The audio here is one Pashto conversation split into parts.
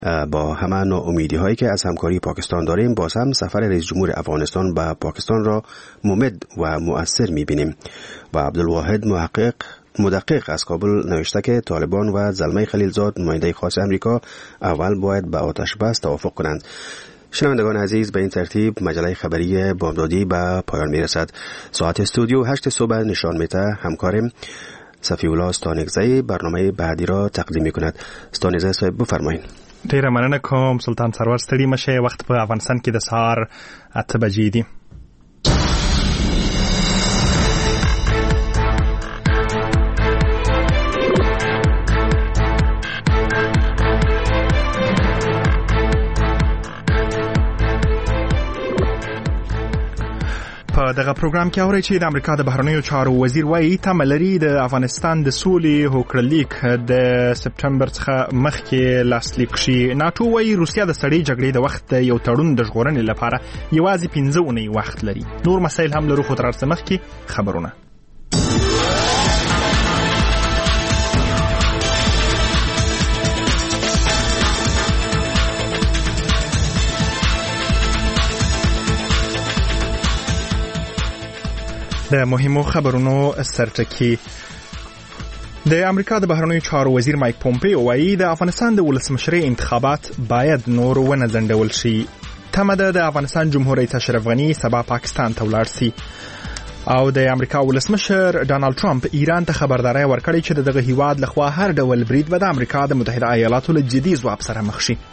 با همه ناامیدی هایی که از همکاری پاکستان داریم، باز هم سفر رئیس جمهور افغانستان به پاکستان را ممد و مؤثر می‌بینیم. و عبدالواحد مدقق از کابل نوشته که طالبان و زلمه خلیلزاد نماینده خاص امریکا اول باید به آتش بس توافق کنند. شنوندگان عزیز، به این ترتیب مجله خبری بامدادی به پایان میرسد. ساعت استودیو 8 صبح نشان میده همکارم صفی‌الله استانگزی برنامه بعدی را تقدیم میکند. استانگزی صاحب بفرمایید. ډیره مننه کوم سلطان سرور، ستړي مشه. وخت په افغانستان کې د سهار 8 بجې دي. په دغه پروګرام کې اورئ چې د امریکا د بهرنیو چارو وزیر وایي تمه لري د افغانستان د سولې هوکړلیک د سپټمبر څخه مخکې لاسلیک شي. ناتو وایي روسیا د سړې جګړې د وخت یو تړون د ژغورنې لپاره یوازې 15 اونۍ وخت لري. نور مسایل هم لرو، خو تر هر څه مخکې خبرونه. د مهمو خبرونو سرټکی. د امریکا د بهرنیو چارو وزیر مایک پومپیو وایي د افغانستان د ولسمشرۍ انتخابات باید نور ونه ځنډول شي. تمه ده د افغانستان جمهور رئیس اشرف غني سبا پاکستان ته ولاړ شي. او د امریکا ولسمشر ډانلډ ټرمپ ایران ته خبرداري ورکړې چې دغه هیواد لخوا هر ډول برید به د امریکا د متحده ایالاتو له جدي ځواب سره مخ شي.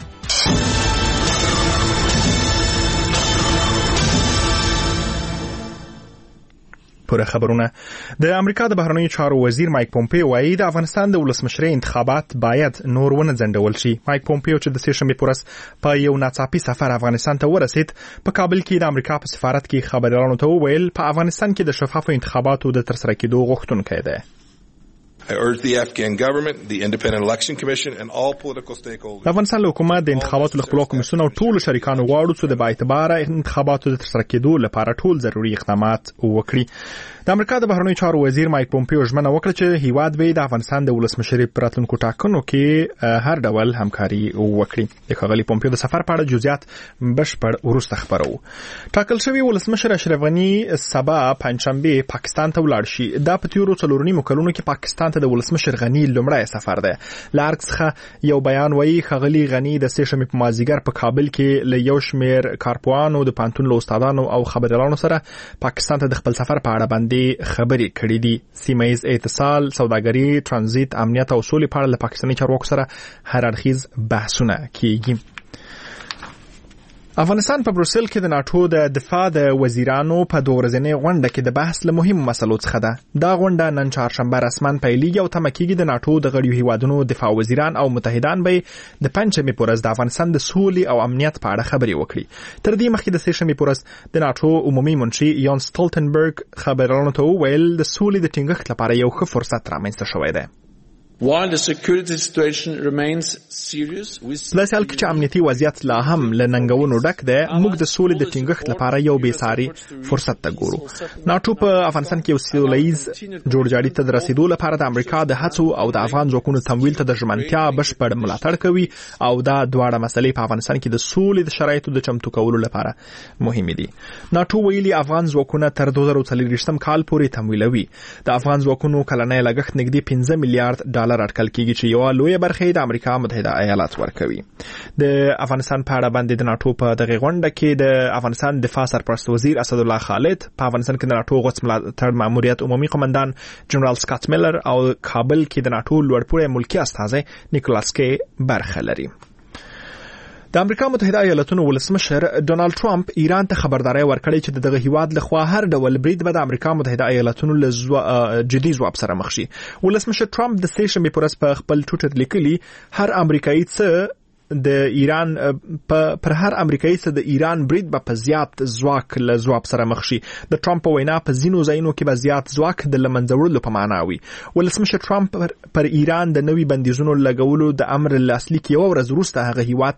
پوره خبرونه. د امریکا د بهرنیو چارو وزیر مایک پومپیو وایي د افغانستان د ولسمشرۍ انتخابات باید نور ونه ځنډول شي. مایک پومپیو چې د سه شنبې په ورځ په یو ناڅاپي سفر افغانستان ته ورسید، په کابل کې د امریکا په سفارت کې خبريالانو ته وویل په افغانستان کې د شفافو انتخاباتو د ترسره کېدو غوښتونکی دی. I urge the Afghan government, the Independent Election Commission and all political stakeholders. افغانستان حکومت د انتخاباتو له خپلواک کمیسیون او ټول شریکانو غواړي چې د باعتباره انتخاباتو د ترسره کېدو لپاره ټول ضروري اقدامات وکړي. د امریکا د بهرنیو چارو وزیر مایک پومپیو ژمنه وکړه چې هیواد به د افغانستان د ولسمشرۍ په راتلونکو ټاکنو کې هر ډول همکاري وکړي. د ښاغلي پومپیو د سفر په اړه جزئیات بشپړ وروسته خبرو. ټاکل شوی ولسمشر اشرف غني سبا پنځشنبه پاکستان ته ولاړ شي. دا په تیرو 4 کلونو کې پاکستان ته د ولسمشر غني لومړی سفر دی. لارک څخه یو بیان وایي ښاغلي غني د سه شنبې په مازیګر په کابل کې له یو شمېر کارپوهانو د پانتون له استادانو او خبريالانو سره پاکستان ته د خپل سفر په اړه باندې خبرې کړې دي. سیمه‌ییز اتصال، سوداګري، ترانزیت، امنیت او سولې په اړه له پاکستاني چارواکو سره هر اړخیز بحثونه کیږي. افغانستان په بروسل کې د ناتو د دفاع د وزیرانو په 2 ورځنۍ غونډه کې د بحث له مهمو مسلو څخه ده. دا غونډه نن چهارشنبه رسماً پیلېږي او تمه کېږي د ناتو د غړیو هیوادونو دفاع وزیران او متحدان به د پنځمې په ورځ د افغانستان د سولې او امنیت په اړه خبرې وکړي. تر دې مخکې د سه شنبې په ورځ د ناتو عمومي منشي یان سټولټنبرګ خبريالانو ته وویل د سولې د ټینګښت لپاره یو ښه فرصت رامنځته شوی دی. While the security situation remains serious, لاسه حال چې امنیتي وضعیت لا هم له ننګونو ډک دی، موږ د سولې د ټینګښت لپاره یو بې ساري فرصت ته ګورو. ناتو په افغانستان کې یو سولهییز جوړجاړي ته د رسیدو لپاره د امریکا د هڅو او د افغان ځواکونو تمویل ته د ژمنتیا بشپړ ملاتړ کوي او دا دواړه مسلې په افغانستان کې د سولې د شرایطو د چمتو کولو لپاره مهمې دي. ناتو ویلي افغان ځواکونه تر 2040 کال پورې تمویلوي. د افغان ځواکونو کلنی لګښت نږدې 15 میلیارډ ډالر اټکل کېږي چې یو لوی برخه د امریکا متحده ایالات ورکوي. د افغانستان په اړه باندې د ناتو په دغه غونډه کې د افغانستان دفاع سرپرست وزیر اسدالله خالد، په افغانستان کې د ناتو غوڅ ملاتړ ماموریت عمومي قومندان جنرال سکاټ میلر او کابل کې د ناتو لوړپوړی ملکی استازی نیکولاس کی برخه لري. د امریکا متحده ایالاتونو ولسمشر ډونالد ټرمپ ایران ته خبرداري ورکړې چې دغه هیواد لخوا هر ډول برید به د امریکا متحده ایالاتونو له جدي ځواب سره مخ شي. ولسمشر ټرمپ د سه شنبې په ورځ په خپل ټویټر لیکلي هر امریکایي څه د ایران پر هر امریکایي څه د ایران برید به په زیات ځواک له ځواب سره مخ شي. د ټرمپ په وینا په ځینو ځایونو کې به زیات ځواک د لمنځوړلو په معنا وي. ولسمشر ټرمپ پر ایران د نوي بندیزونو لګولو د امر لاسلیک یو ورځ وروسته هغه هیواد ته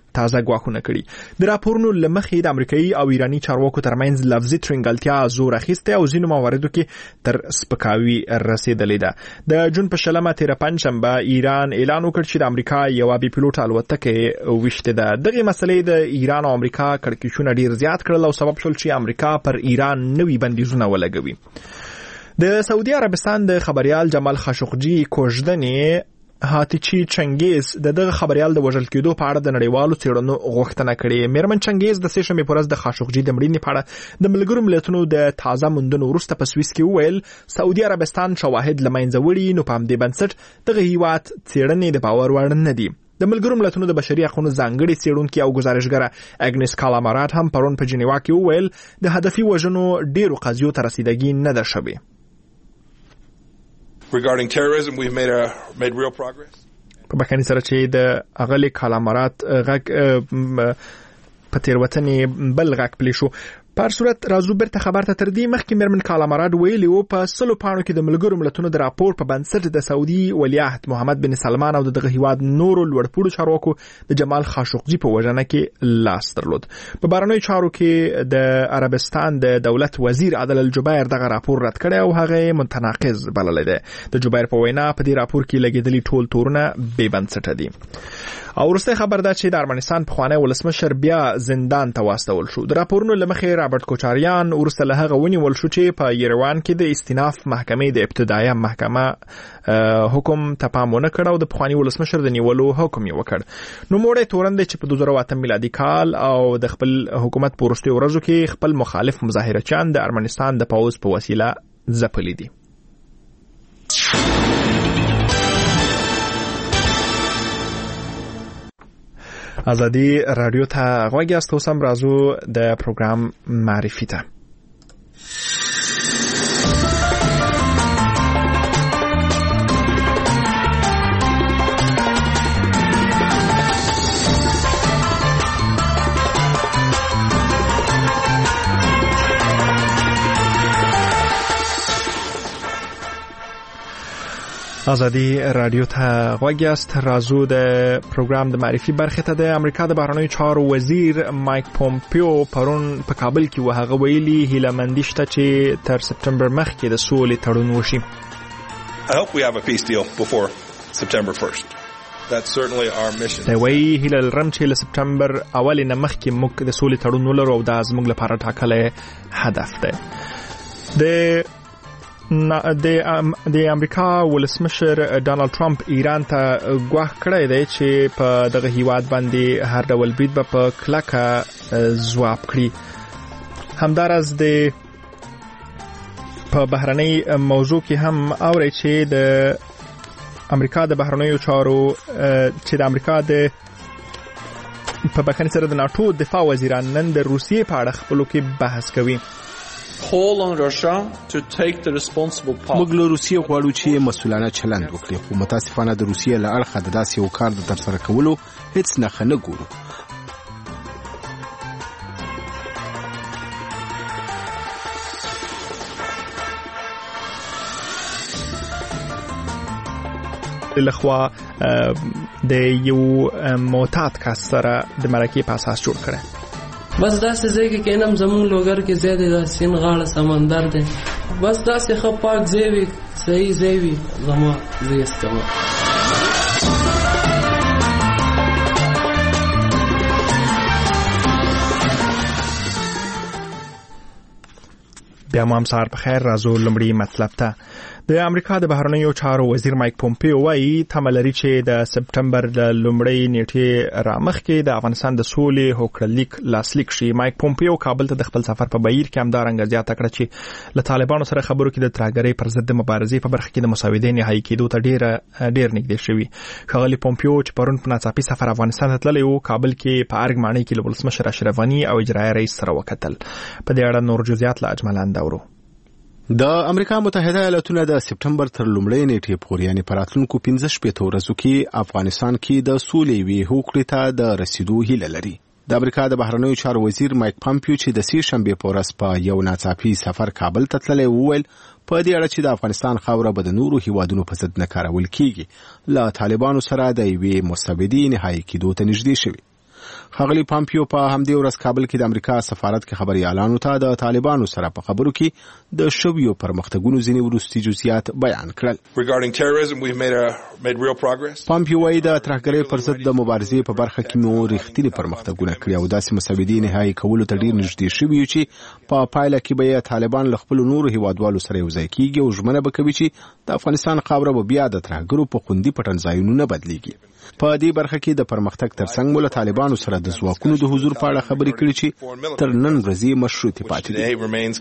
تازه ګواښونه کړي. د راپورونو له مخې د امریکایي او ایراني چارواکو ترمنځ لفظي ترنګلتیا زور اخیسته او ځینو مواردو کې تر سپکاوي رسیدلې ده. د جون په شلمه تیر پنځشنبه ایران اعلان وکړ چې د امریکا یو بي پيلوټ الوتکه وشته ده. دغه مسلې د ایران او امریکا کړکېچونه ډیر زیات کړل او سبب شول چې امریکا پر ایران نوي بندیزونه ولګوي. د سعودي عربستان د خبريال جمال خاشقجي کوژدنې هاتیچی چنګیز دغه خبريال د وژل کېدو په اړه د نړیوالو څېړنو غوښتنه کړې. میرمن چنګیز د سې شنبې په ورځ د خاشقجي د مړینې په اړه د ملګرو ملتونو د تازه موندنو وروسته په سویس کې وویل سعودي عربستان شواهد له منځه وړي، نو په همدې بنسټ دغه هیواد څېړنې د باور وړ نه دي. د ملګرو ملتونو د بشري حقوقو ځانګړي څېړونکي او گزارشګره اګنس کالامارات هم پرون په جنیوا کې وویل د هدفي وژنو ډیرو قضیو ته رسیدګي نه ده شوې. Regarding terrorism, we've made real progress. په بخښنې سره چې د اغلي کالامارات غږ په تیروتنې بل غږ پلی شو. په هر صورت راځو برته خبر ته تر دې مخکې میرمن کالامارات ویلي وو په 100 پاڼو کې د ملګرو ملتونو د راپور په بنسټ د سعودي ولیعهد محمد بن سلمان او دغه هیواد نورو لوړپوړو چارواکو د جمال خاشقجي په وژنه کې لاس درلود. په بهرنیو چارو کې د عربستان د دولت وزیر عادل الجبیر دغه راپور رد کړی او هغه متناقض بللی دی. د جبیر په وینا په دې راپور کې لګیدلي ټول تورونه بې بنسټه دي. او وروسته خبر ده چې د ارمنستان پخوانی ولسمشر بیا زندان ته واستول شو. د راپورونو له مخې رابرټ کوچاریان وروسته له هغه ونیول شو چې په یروان کې د استیناف محکمې د ابتدایه محکمه حکم ته پام ونه کړ او د پخوانی ولسمشر د نیولو حکم یې وکړ. نو موړی تورن دی چې په 2008 میلادي کال او د خپل حکومت په وروستیو ورځو کې خپل مخالف مظاهرچیان د ارمنستان د پوځ په وسیله ځپلي دي. ازادي رادیو ته غوږ یاست. اوس هم راځو د پروګرام معرفي ته. ازادي رادیو ته غوږ یاست. راځو د پروګرام د معرفي برخې ته. د امریکا د بهرنیو چارو وزیر مایک پومپیو پرون په کابل کې وهغه ویلي هیله مندي شته چې تر سپټمبر مخکې د سولې تړون وشي. I hope we have a peace deal before September 1st. That's certainly our mission. دا وی هیله لرم چې له سپټمبر اول نه مخکې موږ د سولې تړون ولرو او دا زموږ لپاره ټاکلی هدف دی. د امریکا ولسمشر ډانلډ ټرمپ ایران ته ګواښ کړی دی چې په دغه هیواد باندې هر ډول برید به په کلکه ځواب کړي. همداراز د په بهرنۍ موضوع کې هم اوري چې د امریکا د بهرنیو چارو چې د امریکا د په بخښنې سره د ناتو دفاع وزیران نن د روسیې په اړه خپلو کې بحث کوي. call on Russia to take the responsible part. موږ له روسیې غواړو چې مسؤلانه چلند وکړي، خو متاسفانه د روسیې له اړخه د داسې یو کار د ترسره کولو هیڅ نښه نه ګورو. لخوا د یو معتاد کس سره د مرکې په اساس جوړ کړي. بس داسې ځای کې کینم زمون لوګر کې زیاده د سین غاړه سمندر دی. بس داسې خو پاک ځای وي، صحیح ځای وي، زما زیستم. بیا هم سهار په خیر. راځو لمړی مطلب ته. د امریکا د بهرنیو چارو وزیر مایک پومپیو وايي تمه لري چې د سپټمبر د لومړۍ نیټې رامخکې د افغانستان د سولې هوکړلیک لاسلیک شي. مایک پومپیو کابل ته د خپل سفر په بهیر کې همدارنګه زیاته کړه چې له طالبانو سره خبرو کې د ترهګرۍ پر ضد د مبارزې په برخه کې د مساوي نهایی کېدو ته ډیر نږدې شوی. ښاغلي پومپیو چې پرون په ناڅاپي سفر افغانستان ته تللی و، کابل کې په ارګ ماڼۍ کې له ولسمشر اشرف غني او اجرایي رئیس سره وکتل. په دې اړه نور جزئیات له اجمل اندورو. د امریکا متحده ایالاتونو د سپټمبر تر لومړۍ نیټې پورې یعنې په راتلونکو 15 ورځو کې افغانستان کې د سولې وی هوکړې ته د رسیدو هیله لري. د امریکا د بهرنیو چارو وزیر مایک پومپیو چې د سې شنبې په ورځ په یو ناڅاپي سفر کابل ته تللی وویل په دې اړه چې د افغانستان خاوره به د نورو هیوادونو په ضد نه کارول کیږي، له طالبانو سره د یوې مستبدې نهایی کېدو ته نږدې شوي. ښاغلي پامپیو په همدې ورځ کابل کې د امریکا سفارت کې خبريالانو ته د طالبانو سره په خبرو کې د شویو پرمختګونو ځینې وروستي جزئیات بیان کړل. پامپیو وايي د ترهګرۍ پر ضد د مبارزې په برخه کې مو رښتینی پرمختګونه کړي او داسې مسودې نهایی کولو ته ډیر نږدې شوي چې په پایله کې به طالبان له خپل نورو هیوادوالو سره یوځای کیږي او ژمنه به کوي چې د افغانستان خاوره به بیا د ترهګرو په خوندي پټنځایونو نه بدلیږي. په دې برخه کې د پرمختګ ترڅنګ مو له طالبانو سره د ځواکونو د حضور په اړه خبرې کړې چې تر نن ورځې مشروطې پاتې دي.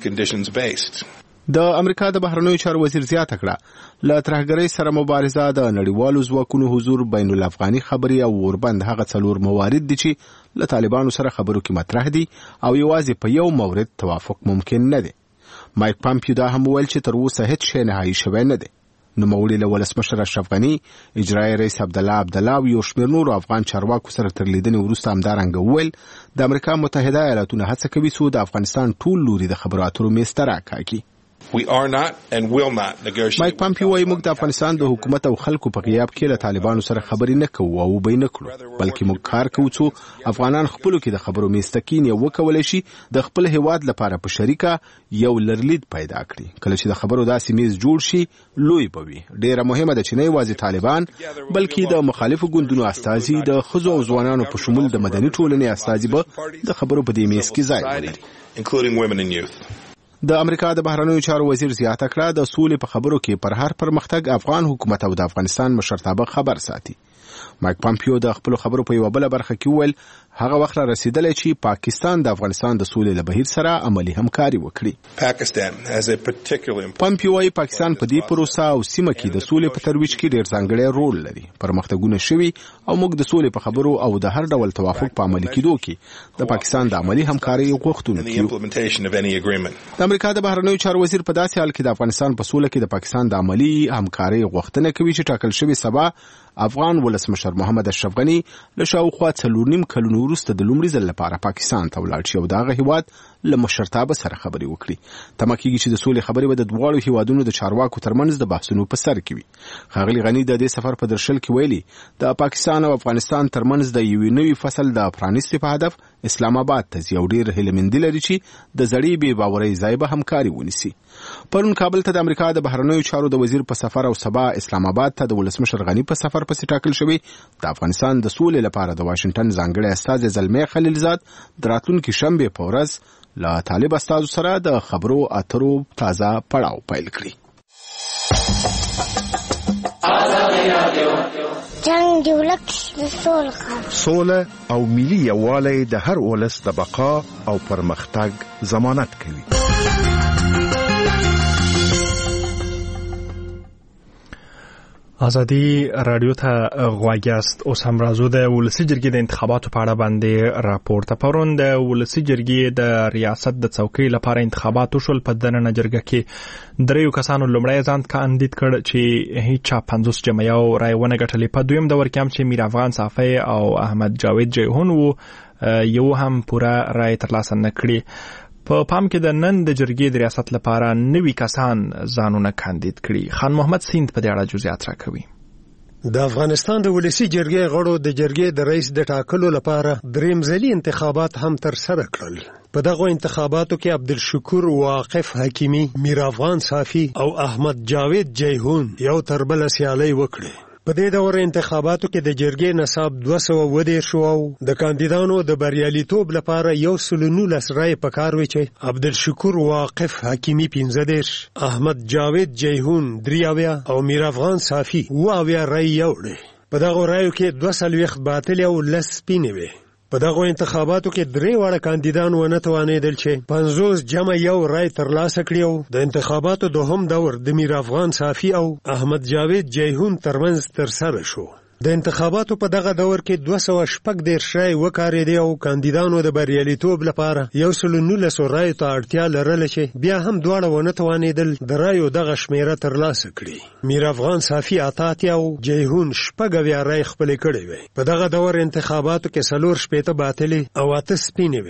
د امریکا د بهرنیو چارو وزیر زیاته کړه له ترهګرۍ سره مبارزه د نړیوالو ځواکونو حضور بین الافغاني خبري او وربند هغه څلور موارد دي چې له طالبانو سره خبرو کې مطرح دي او یوازې په یو مورد توافق ممکن نه دی. مایک پامپیو دا هم ویل چې تر اوسه هیڅ شی نهایی شوی نه دی. نوموړي له ولسمشر اشرف غني، اجرایي رئیس عبدالله او یو شمېر نورو افغان چارواکو سره تر لیدنې وروسته همدارنګه وویل د امریکا متحده ایالاتونه هڅه کوي چې د افغانستان ټول لوري د خبرو اترو میز ته راکاږي. مایک پامپیو وايي موږ د افغانستان د حکومت او خلکو په غیاب کې له طالبانو سره خبرې نه کوو او به نه کړو، بلکې موږ کار کوو چې افغانان خپلو کې د خبرو میز ته کینې وکولای شي د خپل هیواد لپاره په شریکه یو لرلید پیدا کړي. کله چې د خبرو داسې میز جوړ شي لوی به وي. ډیره مهمه ده چې نه یوازې طالبان بلکې د مخالفو ګوندونو استازي د ښځو او ځوانانو په شمول د مدني ټولنې استازي به د خبرو په دې میز کې ځای ولري. د امریکا د بهرنیو چارو وزیر زیاته کړه د سولې په خبرو کې پر هر پرمختګ افغان حکومت او د افغانستان مشرتابه خبر ساتي. مایک پامپیو د خپل خبرو په یو بل برخه کې وویل هغه وخت را رسیدلی چې پاکستان د افغانستان د سولې له بهیر سره عملی همکاري وکړي. پامپیو وايي پاکستان په دې پروسه او سیمه کې د سولې په ترویج کې ډېر ځانګړی رول لري. پرمختګونه شوي او موږ د سولې په خبرو او د هر ډول توافق په عملي کېدو کې د پاکستان د عملی همکاري غوښتونکي یو. د امریکا د بهرنیو چارو وزیر په داسې حال کې د افغانستان په سوله کې د پاکستان د عملی همکاري غوښتنه کوي چې ټاکل شوی سبا افغان ولسمشر محمد اشرف غني له شاوخوا 4.5 کلونو وروسته د لومړي ځل لپاره پاکستان ته ولاړ شي او دغه هیواد له مشرتابه سره خبرې وکړي. تمه کېږي چې د سولې خبرې به د دواړو هیوادونو د چارواکو ترمنځ د بحثونو په سر کې وي. ښاغلي غني د دې سفر په درشل کې ویلي د پاکستان او افغانستان ترمنځ د یوې نوې فصل د پرانیستي په هدف اسلام آباد ته ځي او ډېر هیلهمندي لري چې د زړې بې باورۍ ځای به همکاري ونیسي. پرون کابل ته د امریکا د بهرنیو چارو د وزیر په سفر او سبا اسلام آباد ته د ولسمشر غني په سفر پسې ټاکل شوی د افغانستان د سولې لپاره د واشنگټن ځانګړی استازی زلمی خلیلزاد د راتلونکي شنبې په ورځ له طالب استازو سره د خبرو اترو تازه پړاو پیل کړي. جنگ جوړک سوله او ملي یووالی د هر ولس د بقا او پرمختګ ضمانت کوي. ازادي رادیو ته غواګاست. اوس هم راځو د ولسی جرګې د انتخاباتو په اړه باندې راپورته. پرون د ولسی جرګې د ریاست د څوکۍ لپاره انتخابات وشول. په دننه جرګه کې دریو کسانو لومړی ځان کاندید کړ چې هیڅ 50 جمعیو رای ونه ګټلې. په دویم دور کې هم چې میر افغان صافی او احمد جاوید جیهون وو یو هم پوره رای ترلاسه نه کړی. په پام کې د نن د جرګې د ریاست لپاره نوي کسان ځانونه کاندید کړي. خان محمد سیند په دې اړه جزئیات راکوي. د افغانستان د ولسی جرګې غړو د جرګې د رئیس د ټاکلو لپاره دریم ځلي انتخابات هم تر سره کړل. په دغه انتخاباتو کې عبدالشکور واقف حکیمی، میر افغان صافی او احمد جاوید جیهون یو تر بل سیالي وکړي. په دې دور انتخاباتو کې د جرګې نصاب 210 شو او د کاندیدانو د بریالیتوب لپاره 119 رای پکار وی چې عبدالشکور واقف حکیمی 15، احمد جاوید جیهون 3 او میر افغان صافی 2 رای یوړي. په دغه رایو کې 2 باطل او لس سپینې وي. په دغه انتخاباتو کې 3 واړه کاندیدان ونه توانېدل چې 50 جمع یو رای ترلاسه کړي او د انتخاباتو دوهم دور د میر افغان صافی او احمد جاوید جیهون ترمنځ ترسره شو. د انتخاباتو په دغه دور کې 214 رای وکارېدې او کاندیدانو د بریالیتوب لپاره 119 رای ته اړتیا لرله چې بیا هم دواړه ونه توانېدل د رایو دغه شمیره ترلاسه کړي. میر افغان صافی 88 او جیهون 8 رای خپل کړي وي. په دغه دور انتخاباتو کې 4 باطل او 8 سپینې وي.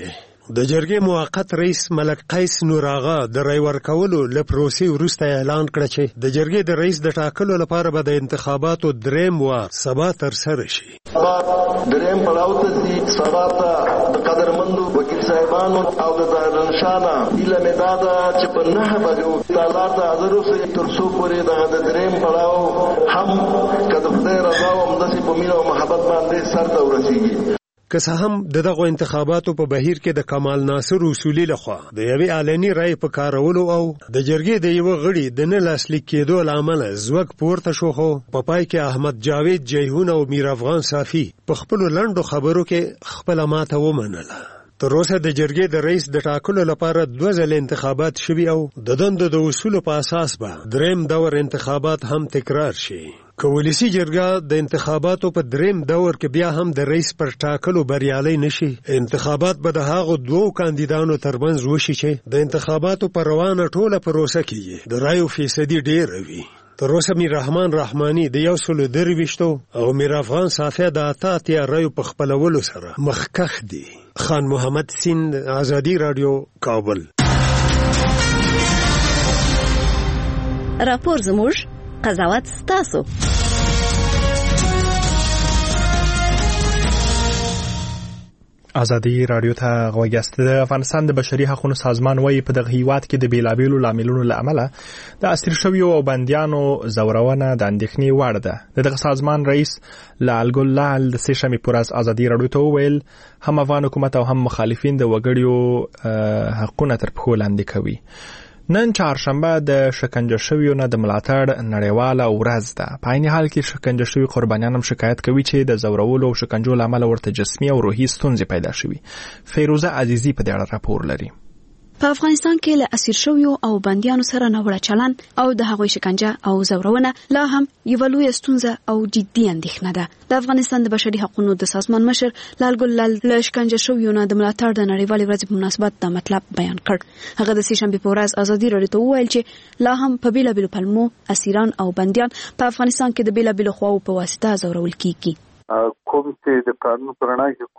د جرګې موقت رئیس ملک قیس نور آغا د رای ورکولو له پروسې وروسته اعلان کړ چې د جرګې د رئیس د ټاکلو لپاره به د انتخاباتو دریم وار سبا ترسره شي. دریم پړاو ته چې سبا ته د قدرمندو وکیل صاحبانو او د ځانشانه اله مدادا چې په 9 بجو تعالی ته حاضر اوسئ تر څو پورې د دریم پړاو هم کله خدای رضا او همداسې په مینه او محبت باندې سر ته ورسیږي. که څه هم دغه انتخاباتو په بهیر کې د کمال ناصر اصولي لخوا د یوې علني رای په کارولو او د جرګې د یو غړي د نه لاسلیک کېدو لامل زوګ پورته شو، خو په پای کې احمد جاوید جیهون او میر افغان صافي په خپل لنډو خبرو کې خپل ماته ومنله. تر اوسه د جرګې د رئیس د ټاکلو لپاره 2 ځله انتخابات شوي او د دندو د اصولو په اساس به دریم دور انتخابات هم تکرار شي. که ولسی جرګه د انتخاباتو په دریم دور کې بیا هم د رئیس پر ټاکلو بریالي نشي، انتخابات به د هغو 2 کاندیدانو ترمنځ وشي چې د انتخاباتو پر روانه ټوله پروسه کې د رایو فیصدي ډیر وي. تر اوسه میر رحمان رحمانی د 123 او میر افغان صافی د 88 رایو په خپلولو سره مخکښ دي. خان محمد سیند، آزادی رادیو، کابل. راپور زموږ، قضاوت ستاسو. ازادي رادیو ته غوږ یاست. د افغانستان د بشري حقوقو سازمان وايي په دغه هیواد کې د بیلابیلو لاملونو لامل د اسیر شویو او بندیانو زورونه د اندېښنې وړ ده. دغه سازمان رئیس لال ګل لال د سشمې پورز ازادي رادیو ته ویل هم افغان حکومت او هم مخالفین د وګړیو حقوقونه تر پښو لاندې کوي. نن چهارشنبه د شکنجه شویو نه د ملاتړ نړیواله ورځ ده. په عین حال کې شکنجه شوی قربانیان هم شکایت کوي چې د زورولو او شکنجو لامل ورته جسمي او روحي ستونزې پیدا شوي. فیروزه عزیزی په دې اړه راپور لري. په افغانستان کې له اسیر شویو او بندیانو سره ناوړه چلند او د هغوی شکنجه او زورونه لا هم یوه لویه ستونزه او جدي اندېښنه ده. د افغانستان د بشري حقوقو د سازمان مشر لال ګل لال له شکنجه شویو نه د ملاتړ د نړیوالې ورځې په مناسبت دا مطلب بیان کړ. هغه د سهشنبې په ورځ ازادي رادیو ته وویل چې لا هم په بیلابیلو پلمو اسیران او بندیان په افغانستان کې د بیلابیلو خواو په واسطه زورول کیږي. کوم چې د قانون پر وړاندې کې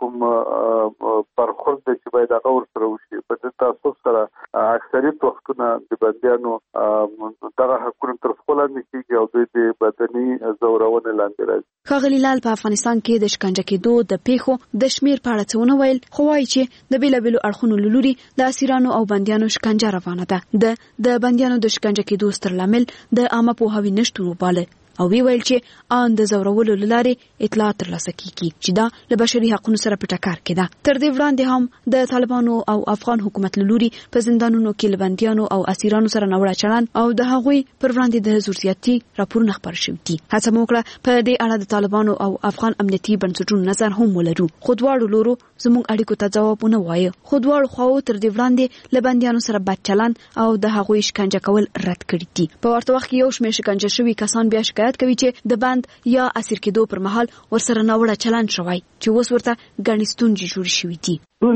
کوم برخورد چې باید هغه ورسره وشي. په دې تاسو سره اکثریت وختونه د بندیانو دغه حقوق تر خپل لاندې کېږي او د بدني زورونه لاندې راځي. ښاغلي لال په افغانستان کې د شکنجه کېدو د پیښو د شمیر په اړه څه ونه ویل، خو وایي چې د بیلابیلو اړخونو له لوري د اسیرانو او بندیانو شکنجه روانه ده. د بندیانو د شکنجه کېدو ستر لامل د عامه پوهاوي نشتون وباله او ویل چې ان د زورولو لارې اطلاعات ترلاسه کیږي چې دا له بشري حقوقو سره په ټکر کې ده. تر دې وړاندې هم د طالبانو او افغان حکومت لوري په زندانونو کې لبندیانو او اسیرانو سره ناوړه چلند او د هغوی پر وړاندې د زورزیاتي راپورونه خبر شوي دي. هڅه مو وکړه په دې اړه د طالبانو او افغان امنیتي بنسټونو نظر هم ولرو، خو دواړو لورو زموږ اړیکو ته ځوابونه وایي. خو دواړو خواو تر دې وړاندې لبندیانو سره بد چلند او د هغوی شکنجه کول رد کړي دي. په ورته وخت کې یو شمېر شکنجه شوي کسان بیا شکایت کوي چې د بند یا اسیر کېدو پر مهال ورسره ناوړه چلند شوی چې اوس ورته ګڼې ستونزې جوړې شوي دي.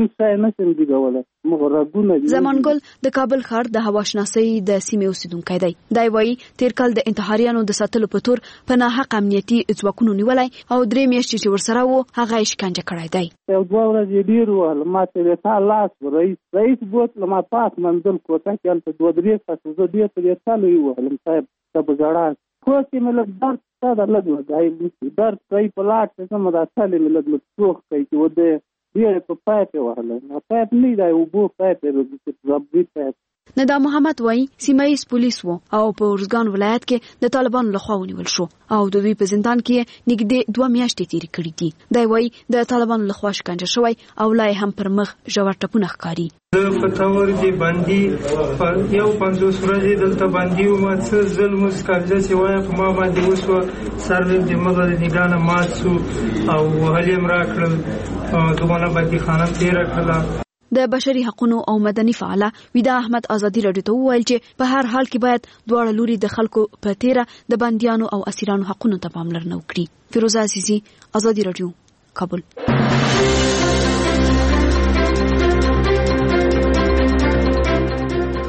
زمانګل د کابل ښار د هواشناسۍ د سیمې اوسیدونکی دی. دی وایي تیر کال د انتحاریانو د ساتلو په تور په ناحق امنیتي ځواکونو نیولی او 3 میاشتې چې ورسره و هغه یې شکنجه کړی دی. یو 2 ورځې ډېر ووهل، ما ته تا لاس رئیس بوتله، ما پاس منزل کوټه کې هلته 2-3 ساعته زه ډېر په دې څالو یې ووهلم صاحب ته په ژړا خو چې مې لږ درد ستا د لږ لږ درد کوي په لاټ چې زما دا څالې مې لږ سوخ کوي چې ودې ډېر په پایپ یې وهلی. پایپ نه دی اوبو پایپ یې ربړي پایپ. ندا محمد وایي سیمه ییز پولیس وو او په ارزګان ولایت کې د طالبانو لخوا ونیول شو او د دوی په زندان کې نږدې 2 میاشتې تېرې کړې دي. دی وایي د طالبانو لخوا شکنجه شوی او لا هم پر مخ ژور ټپونه ښکاري. په تور کې باندې یو 50 ورځې دلته باندې وم، څه ظلم سکارجه چې وایي په ما باندې وسوه، سر مې د مغه د نګانه مات سو او وهل یې م راکړل، دغونه بندي خانه تېره کړله. د بشري حقوقو او مدني فعاله ویدا احمد ازادي رادیو ته وویل چې په هر حال کې باید دواړه لوري د خلکو په تیره د بندیانو او اسیرانو حقوقو ته پاملرنه وکړي. فیروزه عزیزی، ازادي رادیو، کابل.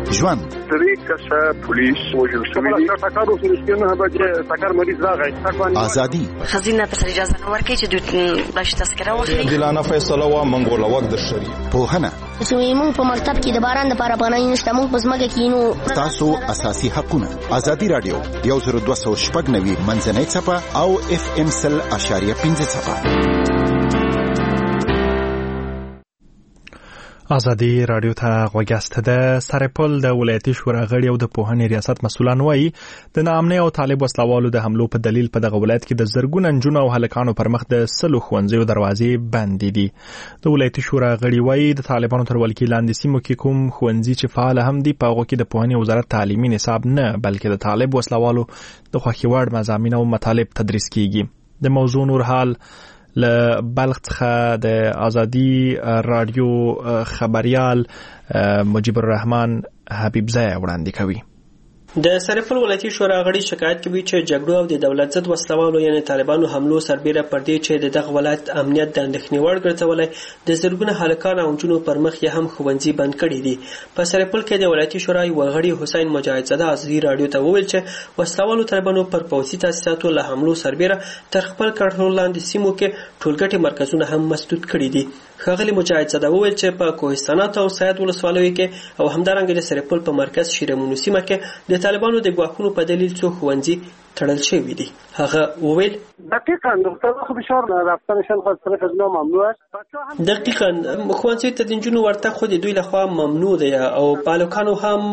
ژوند. 3 کسه پولیس وژل شوي دي. ټکر وسو نه به ټکر مریض راغی. ازادي. خزینه ته اجازه نه ورکړي چې دوی باش تذکره واخلي. دلانه فیصله وا منګول وخت د شری. پوهنه. موږ په مکتب کې د باران لپاره پناه نشته، موږ په ځمکه کې نو. تاسو اساسي حقونه. ازادي رادیو 10290 منځنۍ صفه او FM 100.5 صفه. ازادي رادیو ته غوږاست. د سرپل د ولایتي شورا غړي او د پوهنې ریاست مسولان وایي د ناامنۍ او طالب وسلوالو د حملو په دلیل په دغه ولایت کې د زرګونو نجونو او هلکانو پر مخ د 100 ښوونځیو دروازې بندې دي. د ولایتي شورا غړي وایي د طالبانو تر ولکې لاندې سیمو کې کوم ښوونځي چې فعال هم دي په هغو کې د پوهنې وزارت تعلیمي نصاب نه بلکې د طالب وسلوالو د خوښې وړ مضامین او مطالب تدریس کیږي. د موضوع نور حال له بلخ څخه د ازادي رادیو خبريال مجيب الرحمن حبيبزای وړاندې کوي. د سرپل ولایتي شورا غړي شکایت کوي چې جګړو او د دولت ضد وسلوالو یعنی طالبانو حملو سربېره پر دې چې دغه ولایت امنیت د اندېښنې وړ ګرځولای د زرګونه هلکان او نجونو پر مخ یې هم ښوونځي بند کړي دي. په سرپل کې د ولایتي شورا غړي حسین مجاهد زاده ازادي رادیو ته وویل چې وسلوالو طالبانو پر پوځي تاسیساتو له حملو سربېره تر خپل کنټرول لاندې سیمو کې ټولګټي مرکزونه هم مسدود کړي دي. ښاغلي مجاهد زاده وویل چې په کوهستانات او سید ولسوالیو کې او همدارنګه د سرپل په مرکز شیرمونو سیمه کې د طالبانو د ګواښونو په دلیل څو ښوونځي تړل شوي دي. هغه وویل دقیقاً نقطه بشار رفتن شل از طرف ازنا ممنوع است. دقیقاً ښوونځي ته د نجونو ورتګ خو د دوی لخوا ممنوع دی او بالکانو هم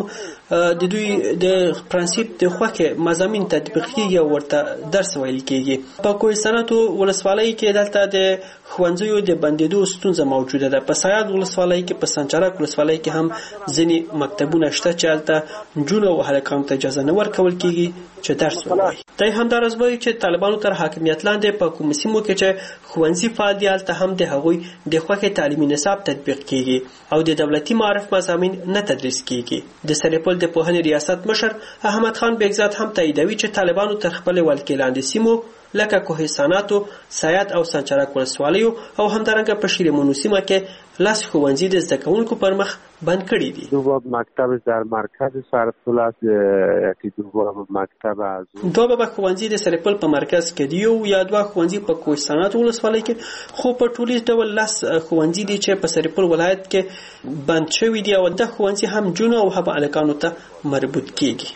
د دوی د پرنسيپ د خوکه مضامین تطبیق کیږي او ورته درس ویل کیږي. په کوهستاناتو ولسوالۍ کې دلته د ښوونځیو د بندیدو ستونزه موجوده ده. په سیاد ولسوالۍ کې په سنچرک ولسوالۍ کې هم ځینې مکتبونه شته چې هلته نجونو او هلکانو ته اجازه نه ورکول کیږي چې درس ووایي. دی همداراز وایي چې طالبانو تر حاکمیت لاندې په کوم سیمو کې چې ښوونځي فعال دي هلته هم د هغوی د خوښې تعلیمي نصاب تطبیق کیږي او د دولتي معارف مضامین نه تدریس کیږي. د سرپل د پوهنې ریاست مشر احمد خان بیگزاد هم تاییدوي چې طالبانو تر خپل ولکې لاندې سیمو لکه کوهستاناتو، سیاد او سنچرک ولسوالیو او همدارنګه په شیرمونو سیمه کې لاس ښوونځي د زده کوونکو پر مخ بند کړي دي. دو مکتب در مرکز سرپل است، یکی دو مکتب از دو ښوونځي د سرپل په مرکز کې دی او یا دوه ښوونځي په کوهستانات ولسوالۍ کې، خو په ټولیز ډول لاس ښوونځي دي چې په سرپل ولایت کې بند شوي دي او د ښوونځي هم جنو او هم الکانو ته مربوط کیږي.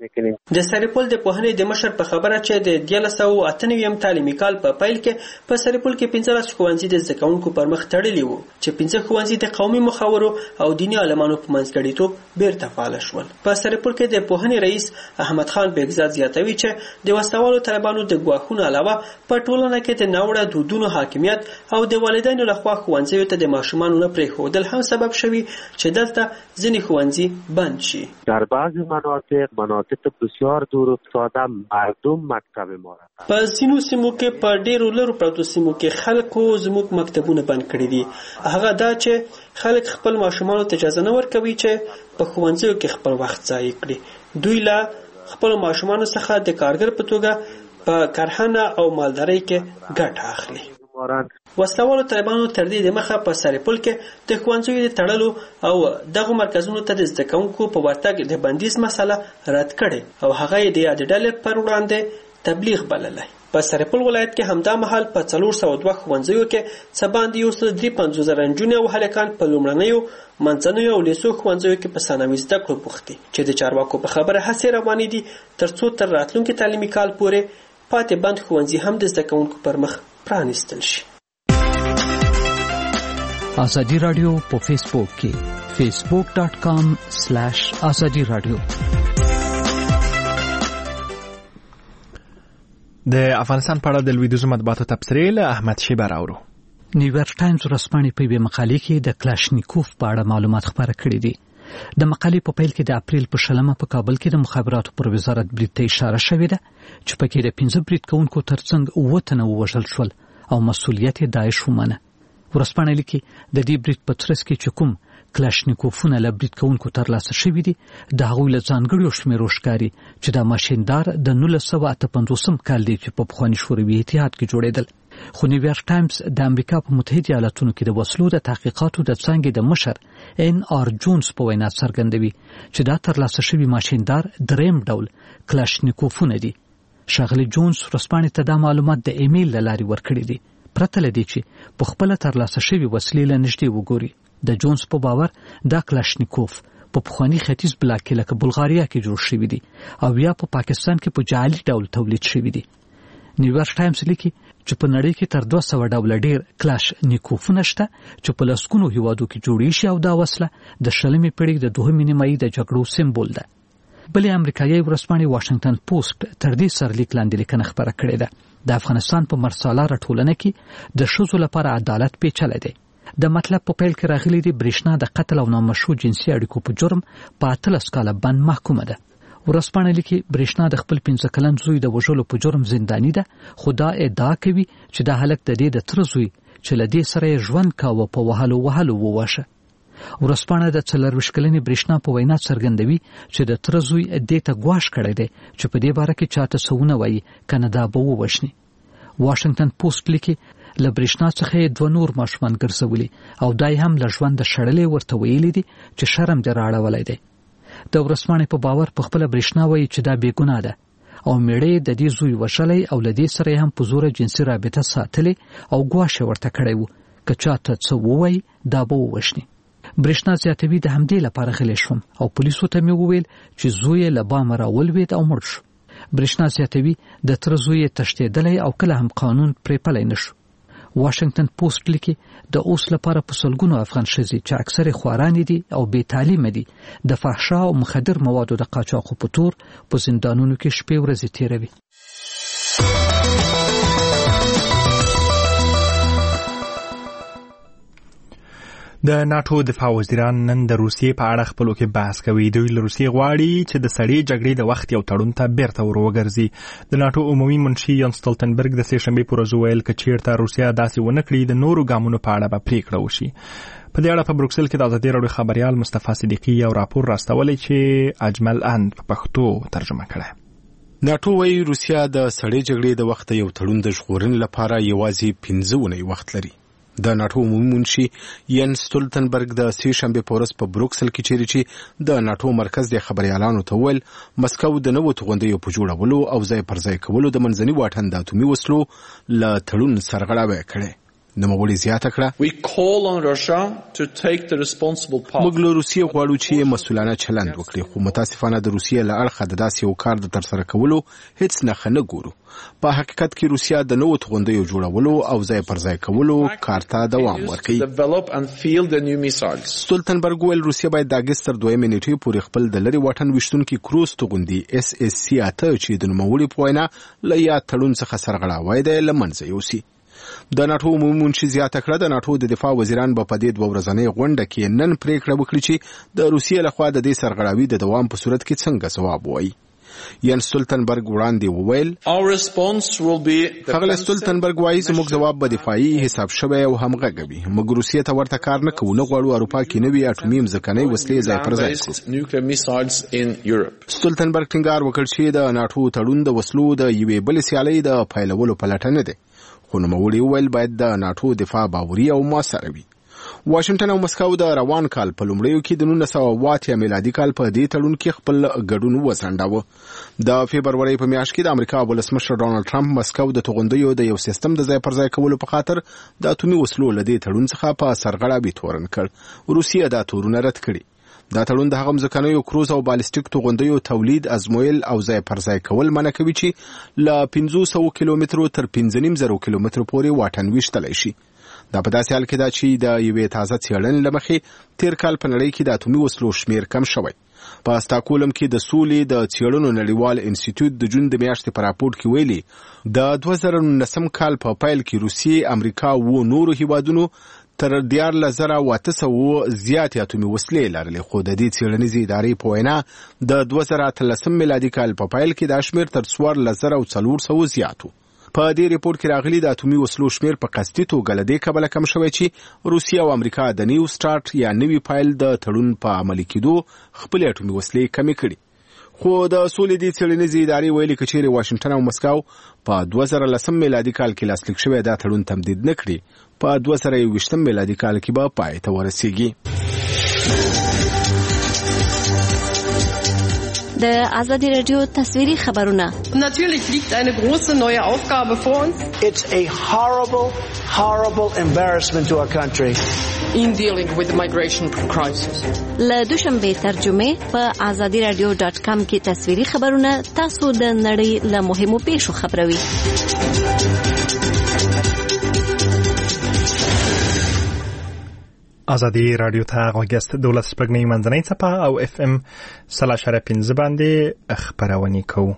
د سرپل د پوهنې د مشر په خبره چې د 1998 تعلیمي کال په پیل کې په سرپل کې 15 ښوونځي د زده کوونکو پر مخ تړلي وو چې 15 ښوونځي د قومي مخاورو او دیني عالمانو په منځګړیتوب بیرته فعال شول. په سرپل کې د پوهنې رئیس احمد خان بیگزاد زیاتوي چې د وسوالو طالبانو د ګواښونو علاوه په ټولنه کې د ناوړه دودونو حاکمیت او د والدینو لخوا ښوونځیو ته د ماشومانو نه پرېښودل هم سبب شوي چې دلته ځینې ښوونځي بند شي. در بعضی مناطق بسیار دور افتاده مردم مکتب ما را په ځینو سیمو کې په ډیرو لرو پرتو سیمو کې خلکو زموږ مکتبونه بند کړي دي. هغه دا چې خلک خپل ماشومانو ته اجازه نه ورکوي چې په ښوونځیو کې خپل وخت ضایع کړي. دوی له خپل ماشومانو څخه د کارګر په توګه په کرهڼه او مالدارۍ کې ګټه اخلي. وسلوالو طالبانو تر دې د مخه په سرپل کې د ښوونځیو د تړلو او دغه مرکزونو ته د زده کوونکو په ورتګ د بندیز مسله رد کړي او هغه د یاد ډلې پر وړاندې تبلیغ بللی. په سرپل ولایت کې همدا مهال په 402 ښوونځیو کې څه باندې 153,000 نجونې او هلکان په لومړنیو منځنیو او لیسو ښوونځیو کې په ثانوي زده کړو بوخت دي چې د چارواکو په خبره هڅې روانې دي ترڅو تر راتلونکي تعلیمي کال پورې پاتې بند ښوونځي هم د زده کوونکو پر مخ پرانیستل شي. ازادي رادیو په فیسبوک کې facebook.com/azadi radio. د افغانستان په اړه د لویدیځو مطبوعاتو تبصرې له احمد شیبه راوړو. نیویارک ټایمز ورځپاڼې په یوه مقالې کې د کلاشنیکوف په اړه معلومات خپاره کړي دي. د مقالې په پیل کې د اپریل په 20 په کابل کې د مخابراتو پر وزارت برید ته اشاره شوې ده چې پکې د 15 برید کوونکو ترڅنګ 9 تنه ووژل شول او مسؤلیت یې داعش ومنه. ورځپاڼه لیکي د دې برید په ترڅ کې چې کوم کلاشنیکوفونه له برید کوونکو ترلاسه شوي دي د هغوی له ځانګړو شمیرو ښکاري چې دا ماشیندار د 1958 کال دی چې په پخواني شوروي اتحاد کې جوړېدل. خو نیویارک ټایمز د امریکا په متحده ایالاتونو کې د وسلو د تحقیقاتو د څانګې د مشر ان آر جونز په وینا څرګندوي چې دا ترلاسه شوی ماشیندار دریم ډول کلاشنیکوفونه دي. ښاغلي جونز ورځپاڼې ته دا معلومات د ایمیل له لارې ورکړي دي پرته له دې چې په خپله ترلاسه شوي وسلې له نږدې وګوري. د جونز په باور دا کلاشنیکوف په پخواني ختیځ بلاک کې لکه بلغاریا کې جوړ شوی دي او یا په پاکستان کې په جعلي ډول تولید شوی دي. نیویارک ټایمز لیکي چې په نړۍ کې تر 200 ډوله ډیر کلاشنیکوفونه شته چې په لسګونو هیوادو کې جوړې شي او دا وسله د 20مې پېړۍ د 2 نیمایي د جګړو سمبول ده. بلې امریکایي ورځپاڼې واشنگټن پوسټ تر دې سرلیک لاندې لیکنه خپره کړې ده د افغانستان په مرسالاره ټولنه کې د ښځو لپاره عدالت پیچلی دی. د مطلب په پیل کې راغلي دي برېښنا د قتل او نامشروع جنسي اړیکو په جرم په 18 کاله بند محکومه ده. ورځپاڼه لیکي برېښنا د خپل 15 کلن زوی د وژلو په جرم زنداني ده خو دا ادعا کوي چې دا هلک د دې د تر زوی چې له دې سره یې ژوند کاوه په وهلو وواشه. ورځپاڼه د 24 کلنې برېښنا په وینا څرګندوي چې د تر زوی دې ته ګواښ کړی دی چې په دې باره کې چاته څه وایي کنه دا به ووښني. واشنگټن پوسټ لیکي له برېښنا څخه یې 2 نور ماشومان ګرځولي او دای هم له ژوند شړلې ورته ویلي دي چې شرم دې راړولی دی. د ورځپاڼې په باور په خپله برېښنا وایي چې دا بې ګناه ده او میړه د دې زوی وژلی او له دې سره هم په زوره جنسي رابطه ساتلې او ګواښ ورته کړی و که چاته څه ووایي دا به ووښني. برېښنا زیاتوي د همدې لپاره غلی شوم او پولیسو ته مې وویل چې زوی یې له بامه راولوېد او مړ شو. برېښنا زیاتوي د تر زوی یې تښتېدلی او کله هم قانون پرېپلی نه شو. واشنگټن پوسټ لیکي د اوس لپاره په سلګونو افغان ښځې چې اکثر خوارانې دي او بې تعلیمه دي د فحشا او مخدر موادو د قاچاقو په تور په زندانونو کې شپې ورځې تیروي. د ناتو دفاع وزیران نن د روسیې په اړه خپلو کې بحث کوي. دوی له روسیې غواړي چې د سړې جګړې د وخت یو تړون ته بیرته وګرځي. د ناتو عمومي منشي یان سټولټنبرګ د سه شنبې پر ورځ ویل چې چیرته روسیا داسې ونه کړي د نورو ګامونو په اړه به پریکړه وشي. په دې اړه په بروکسل کې د ازادي راډیو خبريال مصطفی صدیقی یو راپور راستولی چې اجمل اند په پښتو ترجمه کړی. ناتو وايي روسیا د سړې جګړې د وخت یو تړون د ژغورنې لپاره یوازې 15 ونې وخت لري. د ناتو عمومي منشي یان سټولټنبرګ د سه شنبې په ورځ په بروکسل کې چیرې چې د ناتو مرکز د خبريالانو ته ویل مسکو د نوو توغندیو په جوړولو او ځای پر ځای کولو د منځني واټن د اتومي وسلو له تړون سرغړاوی کړي. نوموړي زیاته کړه موږ له روسیې غواړو چې مسؤلانه چلند وکړي خو متاسفانه د روسیې له اړخه د داسې یو کار د ترسره کولو هیڅ نښه نه ګورو. په حقیقت کې روسیا د نوو توغندیو جوړولو او ځای پر ځای کولو کار ته دوام ورکوي. سټولټنبرګ ویل روسیا باید د اګست تر 2 نیټې پورې خپل د لري واټن ویشتونکي کروز توغندي SSC 8 چې د نوموړي په وینا له یاد تړون څخه سرغړاوی دی له منځه یوسي. د ناتو عمومي منشي زیاته کړه د ناتو د دفاع وزیران په دې 2 ورځنۍ غونډه کې نن پریکړه وکړي چې د روسیې لخوا د دې سرغړاوي د دوام په صورت کې څنګه ځواب وایي. یان سټولټنبرګ وړاندې وویل خغل سټولټنبرګ وایي زموږ ځواب به دفاعي حساب شوی او همغږی وي. موږ روسیې ته ورته کار نه کوو نه غواړو اروپا کې نوي اټومي ځمکنۍ وسلې ځای پر ځای کړو. سټولټنبرګ ټینګار وکړ چې د ناتو تړون د وسلو د یوې بلې سیالۍ د پیلولو په لټه نه دی خو نوموړي وویل باید د ناتو دفاع باوري او موثره وي. واشنگټن او مسکو د روان کال په لومړیو کې د 1980 میلادي کال په دې تړون کې خپل ګډون وسنډاوه. د فبرवरी په میاشت کې د امریکا ولسمشر ډونالد ټرمپ مسکو د توغندیو د یو سیستم د ځای پر ځای کولو په خاطر د اتومي وسلو له دې تړون څخه په سرغړاوي تورن کړ. روسیه دا تورونه رد کړي. دا تړون د هغه ځمکنیو کروز او بالستیک توغندیو تولید ازمویل او ځای پر ځای کول منع کوي چې له 500 کیلومترو تر 1500 کیلومترو پورې واټن ویشتلی شي. دا په داسې حال کې دا چې د یوې تازه څېړنې له مخې تیر کال په نړۍ کې د اتومي وسلو شمیر کم شوی. په استاکولم کې د سولې د څېړنو نړیوال انسټیټیوټ د جون د میاشتې په راپور کې ویلي د 2019 کال په پایل کې روسیې، امریکا او نورو هیوادونو تر 14,800 زیات اتومي وسلې لرلې خو د دې څېړنیزې ادارې په وینا د 2013 میلادي کال په پایل کې دا شمیر تر 14,400 زیات و. په دې ریپورت کې راغلي د اتومي وسلو شمیر په قصدي توګه له دې کبله کم شوی چې روسیه او امریکا د نیو سٹارټ یا نوي پایل د تړون په عملي کېدو خپل اتومي وسلې کمې کړي. خو د سولې د څېړنیزې ادارې ویلي که چیرې واشنگټن او مسکو په 2010 میلادي کال کې لاسلیک شوی دا تړون تمدید نه کړي په 2021 میلادي کال کې به پای ته ورسیږي. د آزادی رادیو تصویری خبرونه. Natürlich liegt eine große neue Aufgabe vor uns. It's a horrible embarrassment to our country. In dealing with the migration crisis. له دوشنبه ترجمه په azadiradio.com کې تصویری خبرونه تاسو د نړۍ له مهمو پیښو خبروي. آزادی رادیو ته غوږیاست. دولت سپګنی منځنۍ څپه او FM 0.5 باندې خبرونه کوو.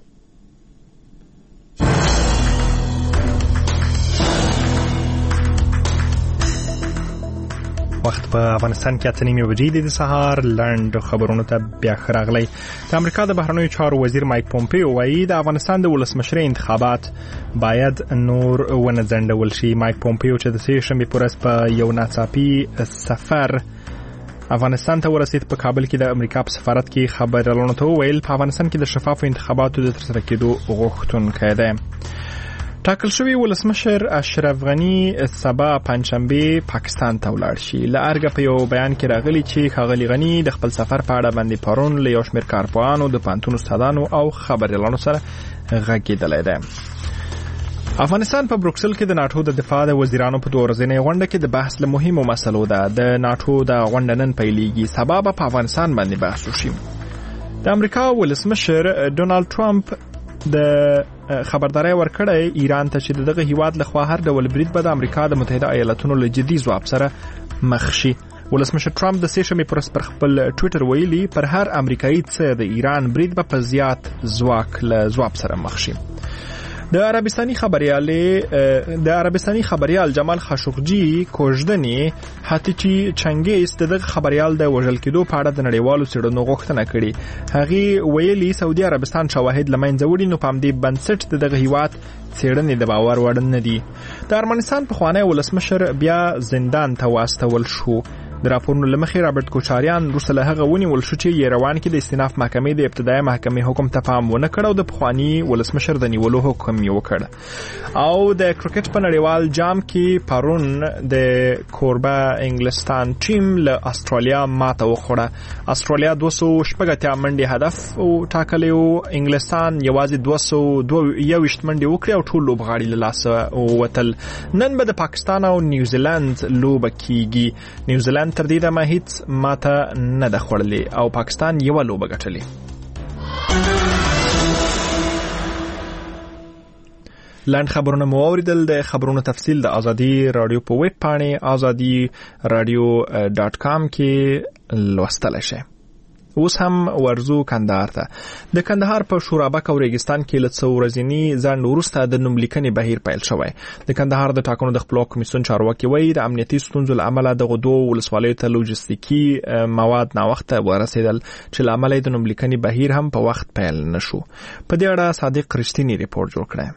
وخت په افغانستان کې 8:30 بجې د سهار لاند خبرونو ته بیا خراغلی. د امریکا د بهرنیو چارو وزیر مایک پومپیو وایي د افغانستان د ولسمشر انتخابات باید نور ونه ځنډول شي. مایک پومپیو چې د سې شنبې پر ورځ په یو ناڅاپي سفر افغانستان ته ورسید په کابل کې د امریکا په سفارت کې خبرونه ته ویل په افغانستان کې د شفافو انتخاباتو د ترسره کېدو غوښتونکی دی. ټاکل شوی ولسمشر اشرف غنی سبا پنځشنبه پاکستان ته ولاړ شي. لارګه په یو بیان کې راغلی چې ښاغلی غنی د خپل سفر په اړه باندې پرون له یو شمېر کارپوهانو د پوهنتون استادانو او خبريالانو سره غږېدلی دی. افغانستان په بروکسل کې د ناتو د دفاع د وزیرانو په ورځنۍ غونډه کې د بحث له مهمو مسلو ده. د ناتو د غونډه نن پیلېږي. سبا په افغانستان باندې بحث وشي. د امریکا ولسمشر ډونالد ټرمپ د خبرداري ورکړې ایران ته چې دغه هیواد له خوا هر ډول برید به د امریکا د متحده ایالاتونو له جدي ځواب سره مخ شي. ولسمشر ټرمپ د سې شنبې پر خپل ټوئیټر ویلي پر هر امریکایي څه د ایران برید به په زیات ځواک له ځواب سره مخ شي. د عربستاني خبريال جمال خاشقجي کوژدنی هاتیچی چنګیز دغه خبريال د وژل کېدو په اړه د نړیوالو څېړنو غوښتنه کړې. هغه ویلي سعودي عربستان شواهد لمنځه وړي نو پام دې بنسټ دغه هیواد څېړنې د باور وړ نه دي. د ارمنستان پخوانی ولسمشر بیا زندان ته واستول شو. د راپورونو لمخې رابرټ کوچاریان وروسته له هغه ونیول شو چې یروان کې د استیناف محکمې د ابتدایي محکمې حکم ته پام ونه کړ او د پخوانی ولسمشر د نیولو حکم یې وکړ. او د کرکټ په نړیوال جام کې پرون د کوربه انګلستان ټیم له استرالیا ماته وخوړه. استرالیا 280 منډې هدف او ټاکلی او انګلستان یوازې 221 منډې وکړې او ټول لوبغاړي له لاسه وتل. نن به د پاکستان او نیوزیلند لوبه کیږي. نیوزیلند تر دې دمه هیڅ ماته نه ده خوړلې او پاکستان یو لوبه ګټلې. لاند خبرونه مو اوریدل. د خبرونو تفصیل د آزادی رادیو په ویب پاڼې azadi.radio.com کې لوستل شي. اوس هم ورزو کندهار ته. د کندهار په شورابک او ریګستان کې له څو ورځې ځنډ وروسته د نوملیکنې بهیر پیل شوی. د کندهار د ټاکنو د خپلواک کمیسیون چارواکي وایي د امنیتي ستونزو له امله دغه دوه ولسوالیو ته لوجستیکي مواد ناوخته ورسېدل چې له امله د نوملیکنې بهیر هم په وخت پیل نشو. په دې اړه صادق رښتینی ریپورت جوړ کړی.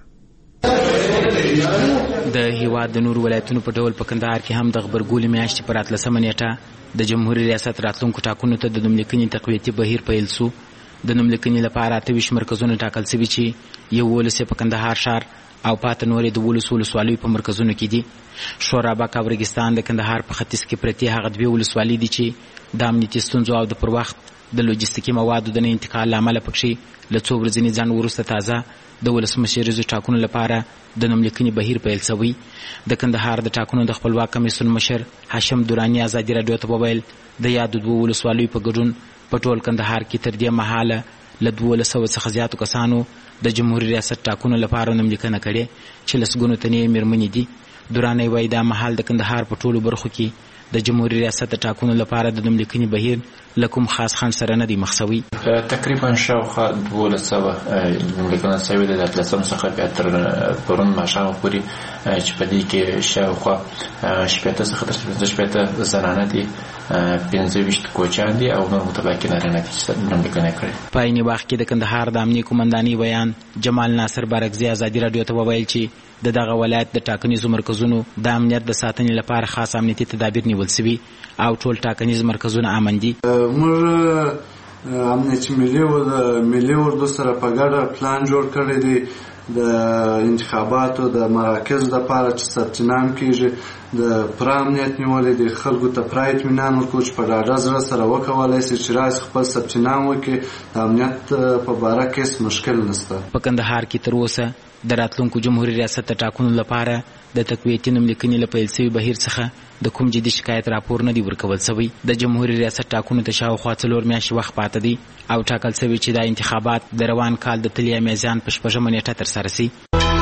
د هیواد د نور ولایتونو په ډول په کندهار کې هم د خبرګولې میاشتې پر 13 نیټه د جمهوریت ریاست راتلونکو ټاکنو ته د نوملیکنې تقویتي بهیر پیل شو. د نوملیکنې لپاره 28 مرکزونه ټاکل شوي چې یو ولس په کندهار ښار او پاته نورې د ولسوالیو په مرکزونو کې دي. شورابک او ریګستان د کندهار په ختیځ کې پرتې هغه دوه ولسوالۍ دي چې د امنیتي ستونزو او د پر وخت د لوجستیکي موادو د نه انتقال لامل پکې له څو ورځې ځان ورسته تازه د ولسمشریزو ټاکنو لپاره د نوملیکنې بهیر پیل شوی. د کندهار د ټاکنو د خپلواک کمیسیون مشر هاشم دورانی آزادي رادیو ته وویل د یادو دوه ولسوالیو په ګډون په ټول کندهار کې تر دې مهاله له 1200 څخه زیاتو کسانو د جمهوریت ریاست ټاکنو لپاره نوملیکنه کړې چې لسګونو تنې میرمنې دي. دورانی وایي دا مهال د کندهار په ټولو برخو کې د جمهوریت ریاست ټاکنو لپاره د نوملیکنې بهیر لکم خاص خان سره نه دی مخسوي. تقریبا شاوخوا 1200 نوملیکنه شوې ده د 13 څخه تر پرون ماښام پورې چې په دې کې شاوخوا 80 څخه تر 15 زنانه دي، 25 کوچان دي او نور متباقي نارینه دي چې نوملیکنه کړې. په عین وخت کې د کندهار د امنیه قومندانۍ بیان جمال ناصر بارکزي آزادي رادیو ته وویل چې دغه ولایت د ټاکنیزو مرکزونو د امنیت د ساتنې لپاره خاص امنیتي تدابیر نیول شوي او ټول ټاکنیز مرکزونه امن دي. موږ امنیت ملي او د ملي اردو سره په ګډه پلان جوړ کړی دی د انتخاباتو د مراکز د لپاره چې ثبت نام کیږي د پوره امنیت نیولې د خلکو ته پوره اطمینان ورکړو چې په ډاډه زړه سره وکولای شي چې راسي خپل ثبت نام وکړي. د امنیت په باره کې هیڅ مشکل نشته. په کندهار کې تر اوسه د راتلونکو جمهوریت ریاست د ټاکنو لپاره د تقویتي نوملیکنې له پیل شوي بهیر څخه د کوم جدي شکایت راپور نه دی ورکول شوی. د جمهوریت ریاست ټاکنو ته شاوخوا 4 میاشتې وخت پاته دی او ټاکل شوی چې دا انتخابات د روان کال د تلیا میزان په 6 نیټه ترسره شي.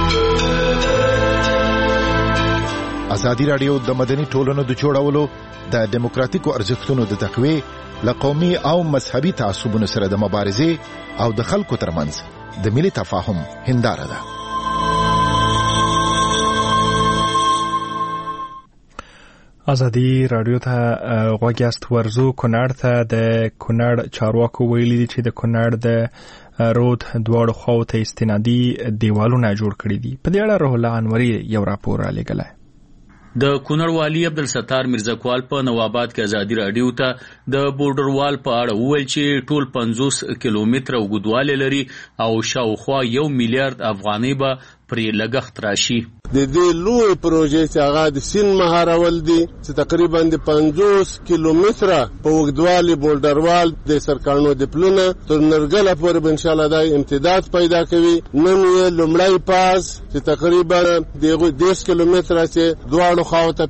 ازادي راډیو د مدني ټولنو د جوړولو د دیموکراتیکو ارزښتونو د تقویې له قومي او مذهبي تعصبونو سره د مبارزې او د خلکو ترمنځ د ملي تفاهم هنداره ده. ازادي راډیو ته غوږ یاست. ورزو کونړ ته د کونړ چارواکو ویلي دي چې د کونړ د رود دواړو خواو ته استنادي دیوالونه جوړ کړي دي. په دې اړه روح الله انوري یو راپور را لېږلی. د کونړ والی عبدالستار میرزاکوال په نواباد کې ازادي راډیو ته د بورډر وال په اړه وویل چې ټول 50 کیلومتره اوږدوالی لري او شاوخوا 1 میلیارډ افغانۍ به پرې لګښت راشي. د دې لوی پروژې چې هغه د سیند مهارول دي چې تقریبا د 50 کیلومتره په اوږدوالي بولډروال د سرکانو د پلونه تر نرګله پورې به انشاءالله دا امتداد پیدا کوي. نن یې لومړی پاس چې تقریبا د 10 کیلومتره چې دواړو خواو ته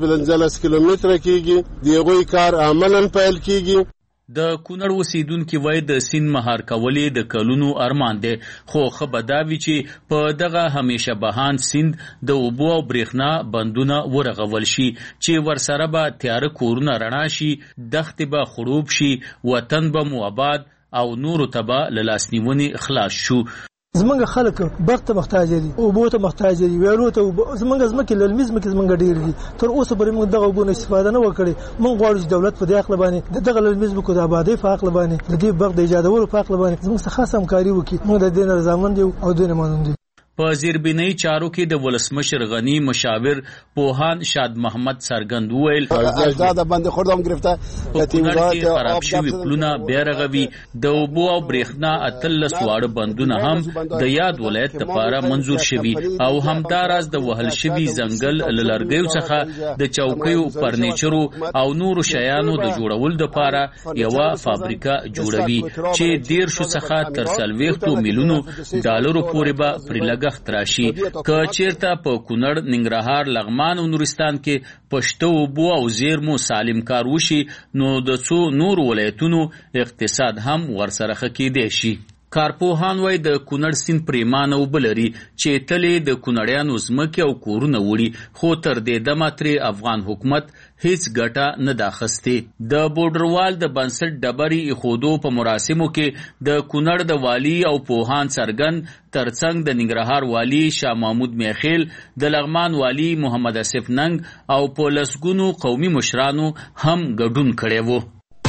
15 کیلومتره کېږي د هغوی کار عملاً پیل کېږي. د کونړ اوسیدونکي وایي د سیند مهار کولې د کلونو ارمان دی، خو ښه به دا وي چې په دغه همیشه بهان سیند د اوبو او برېښنا بندونه ورغول شي چې ورسره به تیاره کورونه رڼا شي، دښتې به خړوب شي، وطن به مو آباد او نورو ته به له لاسنیونې خلاص شو. زمونږ خلک برق ته محتاج دي، اوبو ته محتاج دي، ویالو ته. زمونږ ځمکې للمي ځمکې زمونږ ډېر دي، تر اوسه پورې موږ دغه اوبو نه استفاده نه وکړې. موږ غواړو چې دولت په دې عقل باندې دغه للمي ځمکو د آبادۍ په عقل باندې د دې برق د ایجادولو په عقل باندې زموږ څخه خاصه همکاري وکړي. موږ د دې نه رضامند یو او دې نه منون دي. په زیربنای چارو کې د ولسمشر غنی مشاور پوهان شاد محمد سرګند وویل اجداد باندې خوردم گرفته یتیمګان خراب شوی پلونه بیا رغوي. د اوبو او برېښنا 13 واړه بندونه هم د یاد ولایت لپاره منظور شوي او همداراز د وهل شوي ځنګل له لرګیو څخه د چوکیو، فرنیچرو او نورو شیانو د جوړولو لپاره یوه فابریکه جوړوي چې 13 څخه تر 40 میلیونو ډالرو پورې به پرې راشي. که چیرته په کونړ، ننګرهار، لغمان او نورستان کې پښتو اوبو او زیرمو سالم کار وشي نو د څو نور ولایتونو اقتصاد هم ورسره ښه کېدی شي. کارپوهان وایي د کونړ سیند پریمانه اوبه لري چې تلې د کونړیانو ځمکې او کورونه وړي، خو تر دې دمه ترې افغان حکومت هیڅ ګټه نه ده اخیستې. د بورډروال د بنسټ ډبرې ایښودو په مراسمو کې د کونړ د والي او پوهان څرګند ترڅنګ د ننګرهار والي شاه محمود میخیل، د لغمان والي محمد اسف ننګ او په لسګونو قومي مشرانو هم ګډون کړی و.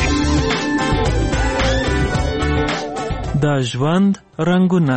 د ژوند رنگونه.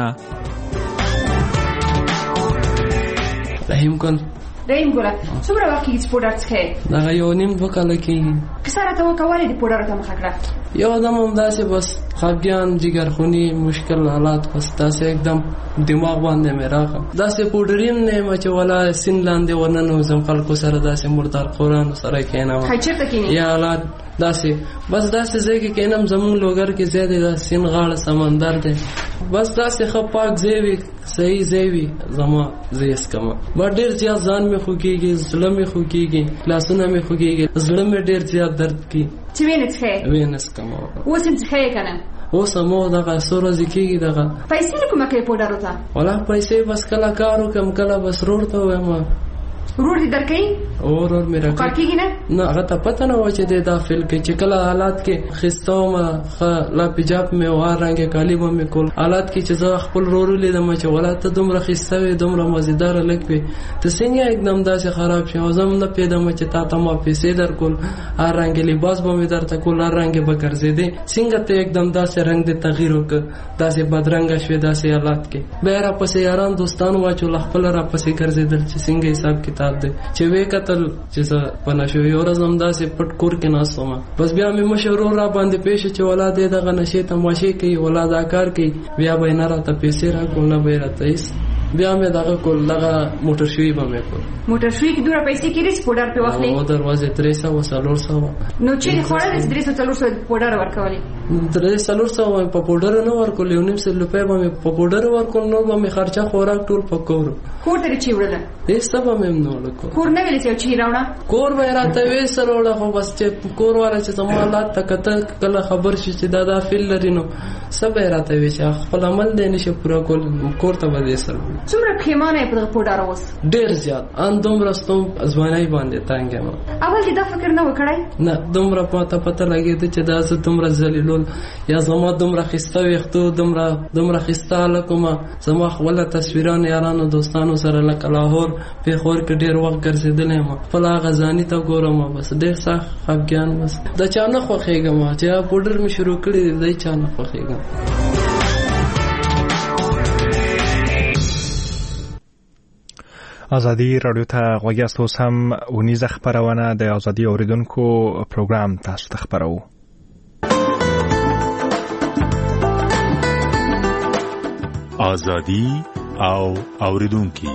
رحیم ګل ګوره څومره وخت کېږي چې پوډر څښې؟ دغه 1.5 کاله کېږي. کیسه راته وکړه ولې د پوډرو ته مخه کړه؟ یو دم همداسې بس خفګان، جګرخوني، مشکل حالات، بس داسې एकदम دماغ باندې مې راغله. داسې پوډریم نه یم چې ولا سیند لاندې ورننوځم، خلکو سره داسې مردار قرانو سره کښېنم. چېرته کښېنې؟ یا حالات داسې بس داسې ځای کې کښېنم. زمونږ لوګر کې ځای دی، دا سیند غاړه سمندر دی، بس داسې ښه پاک ځای وي، صحیح ځای وي، زما زه یې څکمه. به ډېر زیات ځان مې خوږېږي، زړه مې خوږېږي، لاسونه مې خوږېږي، زړه مې ډېر زیات درد کوي چې وینې څښې؟ وینې څکمه. اوس هم څښې که نه؟ اوس هم دغه څو ورځې کېږي. دغه پیسې نه کومه کوې پوډرو ته؟ والله پیسې بس کله کار وکړم، کله بس روډ ته ووایم. ورور دې درکوي؟ ورور مې راکوي. کار کېږي نه؟ نه، هغه ته پته نه وه چې دی دا فیل کوي. چې کله حالات کې ښایسته ومه، ښه لا پیجاب مې وار رنګې کالي به مې کول. حالات کې چې زه خپل ورور ولیدم چې والله ته دومره ښایسته وې، دومره مزېداره لږ وې، ته څنګه एकदम داسې خراب شې؟ او زه هم نه پوهېدم چې تا ته ما پیسې درکول، هر رنګې لباس به مې درته کول، هر رنګې به ګرځېدې، څنګه ته एकदम داسې رنګ دې تغییر وکړه، داسې بدرنګه شوې داسې حالات کې. بیا راپسې یاران دوستان واچول، خپله راپسې ګرځېدل چې څنګه حساب کتاب کتاب دی چې وې قتل چې په نشو یو ورځ هم داسې پټ کور کې ناستم بس بیا مې مشورو را باندې پېښ چې ولادت دغه نشي تماشې کوي ولادت کار کوي بیا به نه راته پیسې راکول نه به راته بیا مې دغه کول دغه موټر شوی به مې کول موټر شوی کې دوه پیسې کې ریس پودر په واخلې او دروازه 300 نو چې خوړل 300 پودر ورکولې 300 په پودر نه ورکول یو نیم سل روپے به په پودر ورکول نو به مې خرچه خوراک ټول پکور کور ته چی وړل ایسته به مې نو لکو کور نه ویل چې چی راوړه کور به راته وې سره وړه خو بس چې کور واره چې زموږ تکته کله خبر شي چې دا فیل لري نو سبه راته وې چې خپل عمل دې نشه پورا کول کور ته به سره څومره پیمانه په پودر اوس ډیر زیات ان دومره ستوم ازوانای باندې تانګه ما اول دې دا فکر نه وکړای نه دومره پته لګید چې دا زه دومره ذلیلول یا زما دومره خسته وختو دومره خسته لکوما زما خپل تصویران یارانو دوستانو سره لکه لاهور په خور کې ډیر وخت ګرځیدلې ما خپل غزانی ته ګورم بس ډیر سخت خفګان بس د چانه خوخېګم چې پودر می شروع کړی دی چانه خوخېګم ازادي رادیو ته غوږی تاسو هم ونیزه خبرونه د ازادي اوریدونکو پروګرام تاسو ته خبرو ازادي او اوریدونکو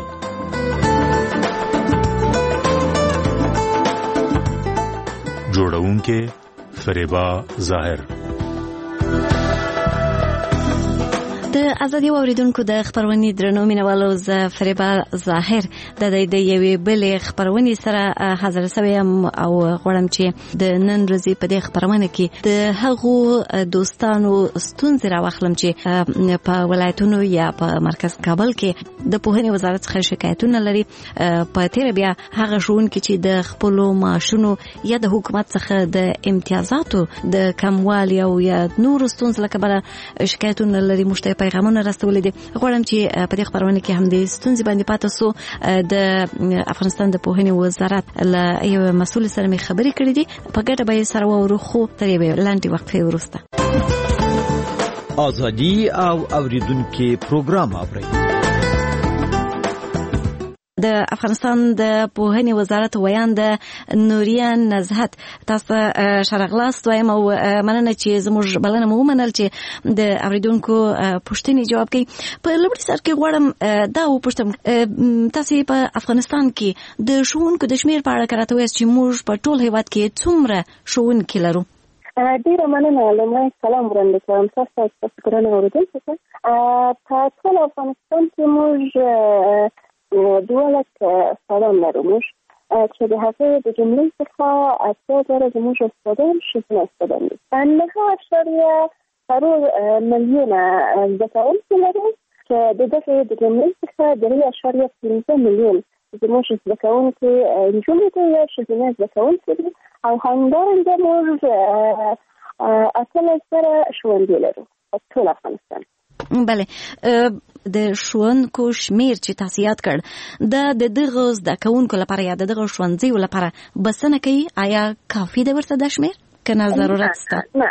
جوړونکو فریبا ظاهر د ازادي اوریدونکو د خبرونې درنو مینوالو ز فریبا ظاهر د یوې بلې خبرونې سره حاضر شوم او غواړم چې د نن ورځې په دې خبرونه کې د هغو دوستانو ستونزې راوخلم چې په ولایتونو یا په مرکز کابل کې د پوهنې وزارت څخه شکایتونه لري په تیر بیا هغه ښوونکي چې د خپل معاشونو یا د حکومت څخه د امتیازاتو د کموالي او یا نور ستونزې لکه بل شکایتونه لري مشته پیغامونه راستولې دي غواړم چې په دې خبرونه کې هم د ستونزې باندې پاتې سو د افغانستان د پوهنې وزارت له یو مسؤل سره مې خبرې کړې دي په ګډه به سره ورخو تر یوې لاندې وقفې وروسته ازادي او اوریدونکو پروګرام اوري د افغانستان د پوهنې وزارت ویاند نوریا نزهت تاسو شرغلاست وایم او مننه چې زموږ بلنه مو منل چې د اوریدونکو پوښتنې جواب کړي په لومړي سر کې غواړم دا وپوښتم تاسو په افغانستان کې د ښوونکو د شمیر په اړه راته وایئ چې موږ په ټول هیواد کې څومره ښوونکي لرو ډیره مننه لمړی سلام وړاندې کوم تاسو ګرانه اوریدونکو په ټول افغانستان کې موږ 12 سلام لرو موږ چې د هغه د جملې څخه اته زموږ استادان شته استادان دي 9.4 میلیونه زده کوونکي لرو چې د دغه د جملې څخه 3.5 میلیون زموږ زده کوونکي نجونې دي یا ښځینه زده کوونکي دي او همدارنګه موږ 18,000 ښوونځي لرو په ټول افغانستان بله د ښوونکو شمیر چې تاسو یاد کړ د دغه زده کوونکو لپاره یا دغه ښوونځیو لپاره بسنه کوي آیا کافي دی ورته د شمیر کنه ضرورت شته نه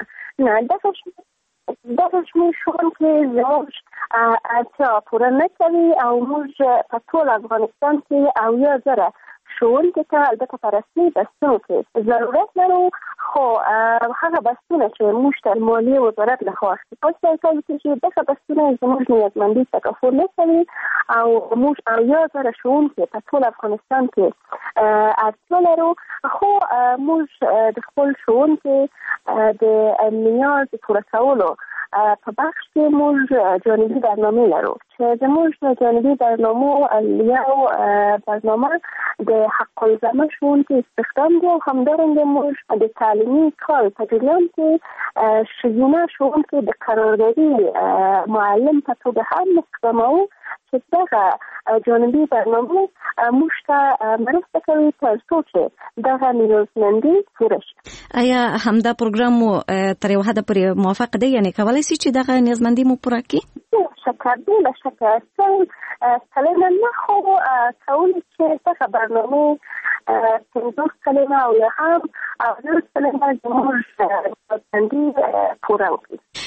دغه شمیر ښوونکي زموږ اړتیا پوره نه کوي او موږ په ټول افغانستان کې 10,000 ښوونکي ته البته په رسمي بسونو کې ضرورت لرو خو هغه بسونه چې موږ ته مالیې وزارت لخوا اخیستل کېږي چې دغه بسونه زموږ نیازمندي تکفل نه کوي او موږ 10,000 ښوونکي په ټول افغانستان کې اړتیا لرو خو موږ د خپل ښوونکي د نیاز پوره کولو په بخش کې موږ جانبي برنامه لرو چې زموږ جانبي برنامه یو برنامه د حق الزامه ښوونکي استخدام دی او همدارنګه موږ د تعلیمي کال په جریان کې ښځینه ښوونکي د قراردادي معلم په توګه هم استخداموو چې دغه جانبي برنامه موږ ته مرسته کوي تر څو چې دغه نیازمندي پوره شي آیا همدا پروګرام مو تر یو حده پورې موافق دی یعنی کولای شي چې دغه نیازمندي مو پوره کړي بلا شکه سلامه نه خو کولی چې دغه برنامه 50 کلمه او یا هم 10 کلمه زموږ نیازمندي پوره وکړي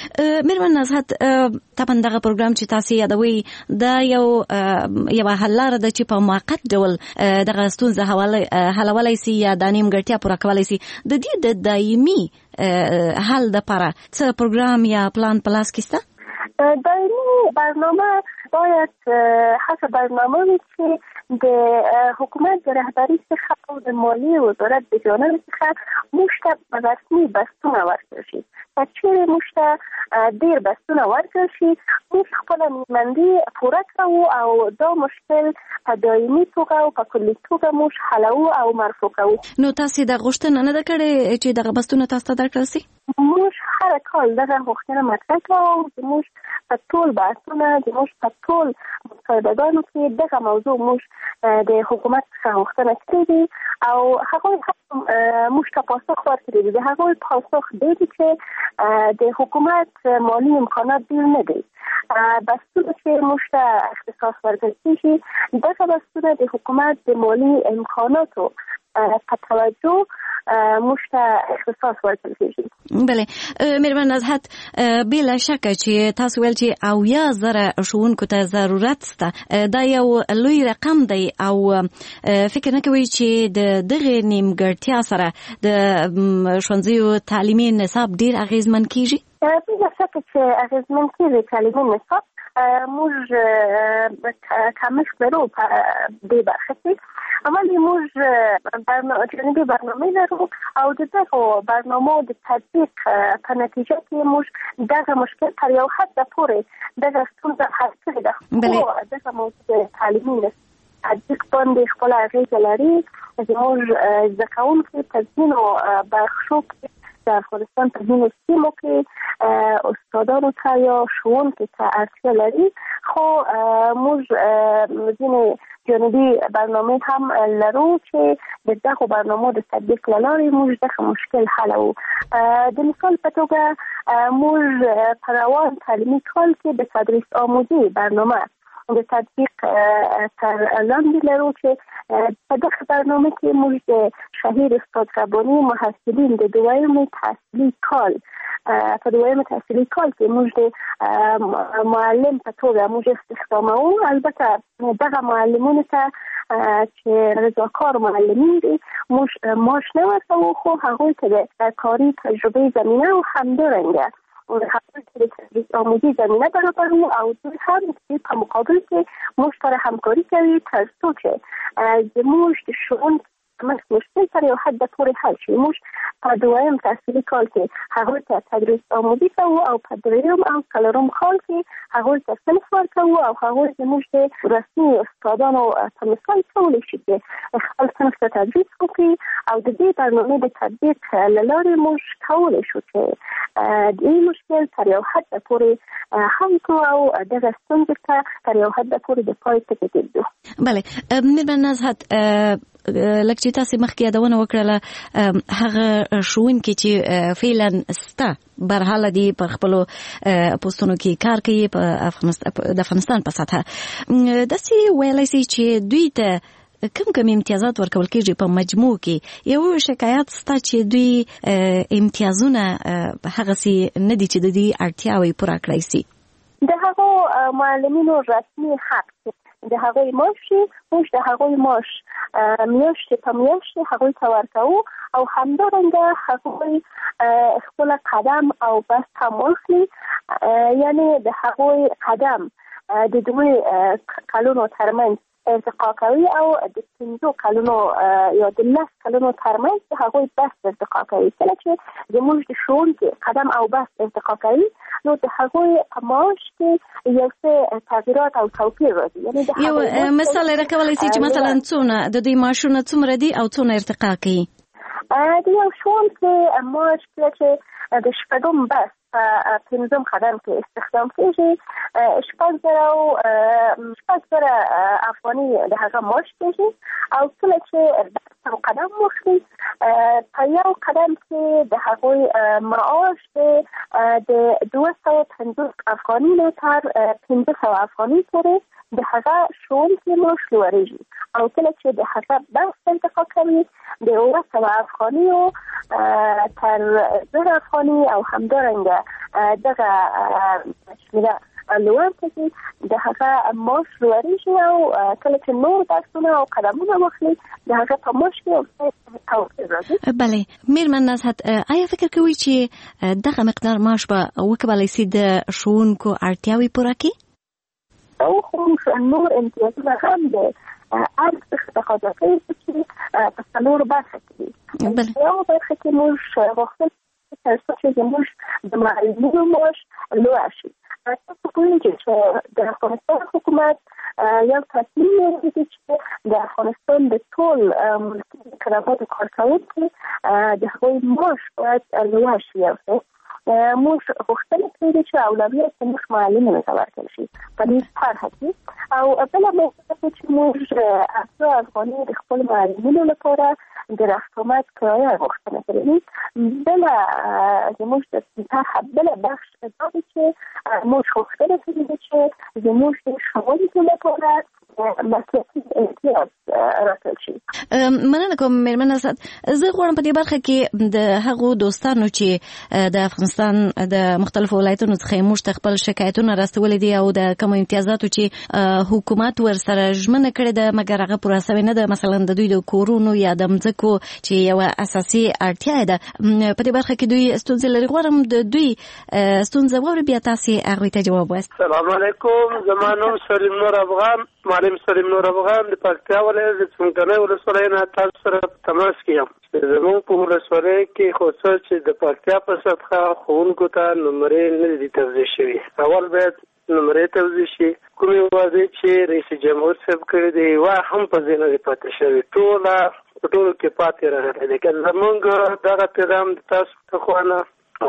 میرمن نزهت طبعا دغه پروګرام چې تاسو یادوي دا یو حل لاره ده چې په موقت ډول دغه ستونزه حلولای شي یا د نیمګړتیا پوره کولای شي. د دې د دایمي حل لپاره څه پروګرام یا پلان په لاس کې شته؟ دایمي برنامه باید هڅه برنامه وي چې د حکومت د رهبری څخه او د مالیې وزارت د جانب څخه موږ ته رسمي بستونه ورکړل شي. چیرې موږ ته ډېر بستونه ورکړل شي موږ خپله نیمندي پوره کوو او دا مشکل په دایمي توګه او په کلي توګه موږ حلوو او مرفوع کوو. نو تاسو د غوښتنه نه ده کړې چې دغه بستونه تاسو ته درکړل شي؟ موږ هر کال دغه غوښتنه مطرح کوو. موږ په ټول بحثونه موږ په ټول مصاحبهګانو کې دغه موضوع موږ د حکومت څخه غوښتنه کړې دي او هغوی هم موږ ته پاسخ ورکړی دی. د هغوی پاسخ دی چې د حکومت مالی امکانات ډېر نه دي. بستونه چې موږ ته اختصاص ورکړل کېږي دغه بستونه د حکومت د مالی امکاناتو په توجه موږ ته اختصاص ورکړل کېږي. بله میرمن نزهت بلا شکه چې تاسو ویل چې 80,000 ښوونکو ته ضرورت شته دا یو لوی رقم دی او فکر نه کوئ چې د دغه نیمګړتیا سره د ښوونځیو تعلیمي نصاب ډیر اغیزمن کیږي؟ بلا شکه چې اغیزمن کیږي تعلیمي نصاب. موږ کمښت لرو په دې برخه کې. اولی موږ جانبي برنامه لرو او د دغه برنامو د تطبیق په نتیجه کې موږ دغه مشکل تر یو حد پورې دغه ستونزه حل کړې ده. خو دغه موضوع تعلیمي تطبیق باندې خپله اغېزه لري. زموږ زده کوونکي په ځینو برخو کې د افغانستان په ځینو سیمو کې استادانو ته یا ښوونکو ته اړتیا لري. خو موږ ځینې جانبي برنامه هم لرو چې د دغه برنامو د تطبیق له لارې موږ دغه مشکل حلوو. د مثال په توګه موږ په روان تعلیمي کال کې د تدریس آموزي برنامه د تطبیق تر لاندې لرو چې په دغه برنامه کې موږ د شهیر استاد رباني محصلین د دویم تحصیلي کال په دویم تحصیلي کال کې موږ د معلم په توګه موږ استخداموو. البته دغه معلمونو ته چې رضاکار معلمین دي موږ معاش نه ورکوو خو هغوی ته د کاري تجربې زمینه او همدارنګه هغوی ته د تدریس آموزي زمینه برابروو او دوی هم په مقابل کې موږ سره همکاري کوي تر څو چې زموږ د ښوونکو مشکل تر یو حد پورې حل شي. موږ په دویم تحصیلي کال کې هغوی ته تدریس آموزي کوو او په دریم او څلورم کال کې هغوی ته صنف ورکوو او هغوی زموږ د رسمي استادانو په مثال کولی شي چې خپل صنف ته تدریس وکړي او د دې برنامې د تطبیق له لارې موږ کولی شو چې دې مشکل تر یو حد پورې حل کړو او دغه ستونزې ته تر یو حد پورې د پای ته کېږدو. بله میرمن نزهت لکه چې تاسو مخکې یادونه وکړله هغه ښوونکي چې فعلا ستا برحاله دي په خپلو پوسټونو کې کار کوي د افغانستان په سطحه داسې ویلی شي چې دوی ته کوم امتیازات ورکول کېږي په مجموع کې یو شکایت ستا چې دوی امتیازونه هغسې نه دي چې د دې اړتیاوې پوره کړی شي؟ د هغو معلمینو رسمي حق د هغوی معاش موږ د هغوی معاش میاشتې په میاشتې هغوی ته ورکوو او همدارنګه هغوی خپل قدم او بست هم واخلي. یعنی د هغوی قدم د دوی کلونو ترمنځ ارتقا کوي او د 15 کلونو یا د 10 کلونو ترمنځ د هغوی بست ارتقا کوي. کله چې زموږ د ښوونکي قدم او بست ارتقا کوي نو د هغوی په معاش کې یو څه تغییرات او توپیر راځي. یو مثال راکولی شي چې مثلا څونه د دوی معاشونه څومره دي او څونه ارتقا کوي؟ د یو ښوونکي معاش کله چې د شپږم بست په 15 قدم کې استخدام کېږي 6,000 افغاني د هغه معاش کېږي او کله چې قدم واخلي په یو قدم کې د هغوی معاش د 250 افغاني نه تر 1500 افغاني پورې د هغه ښوونکي معاش لوړېږي او کله چې د هغه بست ارتقا کوي د 900 افغاني تر 1000 افغاني او همدارنګه دغه شمیره لوړ کړي د هغه ماش لوړیږي او کله چې نور درسونه او قدمونه واخلي د هغه په ماش کې او راځي. بله میرمن نصحت آیا فکر کوئ چې دغه مقدار ماش به وکولای شي د ښوونکو اړتیاوې پوره کړي؟ او خو نور امتیازونه هم د ارزښت تقاضا کوي چې په څلورو برخه کې یو برخه کې موږ غوښتل تر څو چې زموږ د معلمینو معاش لوړ شي. تاسو پوهیږئ چې د افغانستان حکومت یو تصمیم لري چې د افغانستان د ټول ملکي کارګرانو کارکوونکي د هغوی معاش باید لوړ شي. موږ غوښتنه کړې چې اولویت زموږ معلمینو ته ورکړل شي په دې طرحه کې. او بله موضوع چې موږ اتو افغانۍ د خپلو معلمینو لپاره د رقمت کرایه غوښتنه کړې. بله زموږ د طرحه بله بخش دا دی چې موږ غوښتنه کړې ده چې زموږ د ښوونکو لپاره مسلکي امتیاز راکړل شي. مننه کوم میرمن نصحت. زه غواړم په دې برخه کې د هغو دوستانو چې د افغانستان د مختلفو ولایتونو څخه موږ ته خپل شکایتونه راستولي دي او د کوم امتیازاتو چې حکومت ورسره ژمنه کړې ده مګر هغه پوره شوی نه ده، مثلا د دوی د کورونو یا د مځکو چې یو اساسي اړتیا ده، په دې برخه کې دوی ستونزې لري. غواړم د دوی ستونزه واوري بیا تاسو هغه ته جواب وایاست. السلام علیکم، زما نوم سلیم نور افغان، معلم سلیم نور افغان د پکتیا ولایت د څمکنۍ ولسوالۍ نه تاسو سره تماس کې یم. زموږ په ولسوالۍ کې خو څه چې د پکتیا په سطحه ښوونکو ته نمرې نه دي توزیع شوي. اول باید نمرې توزیع شي. کومې واضح چې رئیس جمهور صاحب کړی دی یوه هم په ځای نه دی پاتې شوی، ټوله په ټولو کې پاتې راغلی دی. که زمونږ دغه پیغام د تاسو تخوا نه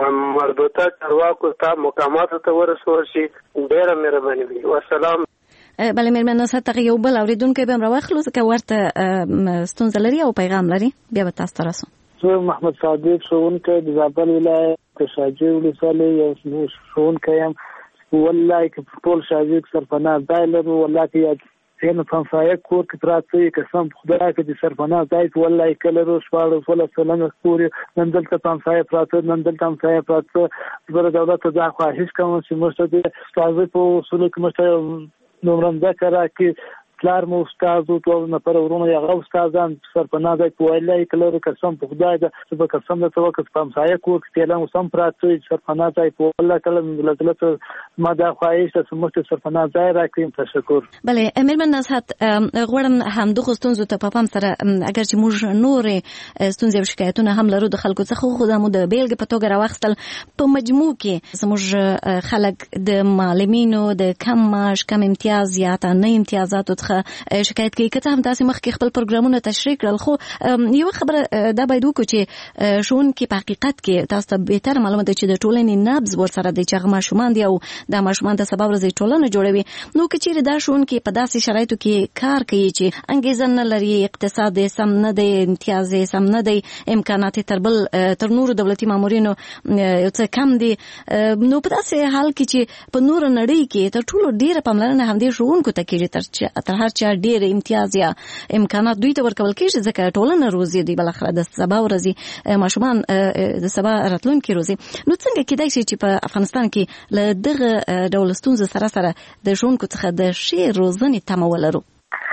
مربوطه چارواکو ته مقاماتو ته ورسول شي ډېره مهرباني وي. والسلام. بله میرمن نصحت هغه یو بل اورېدونکی به هم راواخلو ځکه ورته ستونزه لري او پیغام لري، بیا به تاسو ته رسو. زه محمد صادق ښوونکی د زابل ولایت د شاجوی ولسوالۍ یو ښوونکی یم. والله که ټول شاجوی سرپناه ځای لرو، والله که یعنې په همسایه کور کې پراته وي، قسم په خدای که د سرپناه ځای والله که لرو 14 سلنه کور نن دلته په همسایه پراته، نن دلته همسایه پراته. زه د دولت ته دا خواهش کوم چې موږ ته د استازۍ په اصولو کې موږ ته نمره مځکه راکړي. پلار مو استاد و، 2 نفر ورونه یې هغه استادان سرپناه ځای په والله که لرو، قسم په خدای ده زه به قسم درته وکړم په همسایه کور کې تېله اوس هم پراته وي سرپناه ځای په والله کله دلته ما دا خواهش ده چې موږ ته سرپناه ځای راکړي. تشکر. بله میرمن نصحت، غواړم همدغو ستونزو ته په پام سره اگر چې موږ نورې ستونزې او شکایتونه هم لرو د خلکو څخه، خو دا مو د بیلګې په توګه راواخیستل. په مجموع کې زموږ خلک د معلمینو د کم معاش، کم امتیاز یا حتی نه امتیازاتو څخه شکایت کوي. که څه هم تاسو مخکې خپل پروګرامونه تشریح کړل، خو یو خبره دا باید وکړو چې ښوونکي په حقیقت کې تاسو ته بهتر معلومه ده چې د ټولنې نبض ورسره دی چې هغه ماشومان دي او دا ماشومان د سبا ورځې ټولنه جوړوي. نو که چیرې دا ښوونکي په داسې شرایطو کې کار کوي چې انګیزه نه لري، اقتصاد یې سم نه دی، امتیاز یې سم نه دی، امکانات یې تر نورو دولتي مامورینو یو څه کم دي، نو په داسې حال کې چې په نور نړۍ کې تر ټولو ډیره پاملرنه همدې ښوونکو ته کېږي تر هر چا ډېر امتیاز یا امکانات دوی ته ورکول کېږي ځکه ټولنه روزي دوی بالاخره د سبا ورځې ماشومان د سبا راتلونکي روزي. نو څنګه کېدای شي چې په افغانستان کې له دغه ډول ستونزو سره سره د ښوونکو څخه د ښې روزنې تمه ولرو؟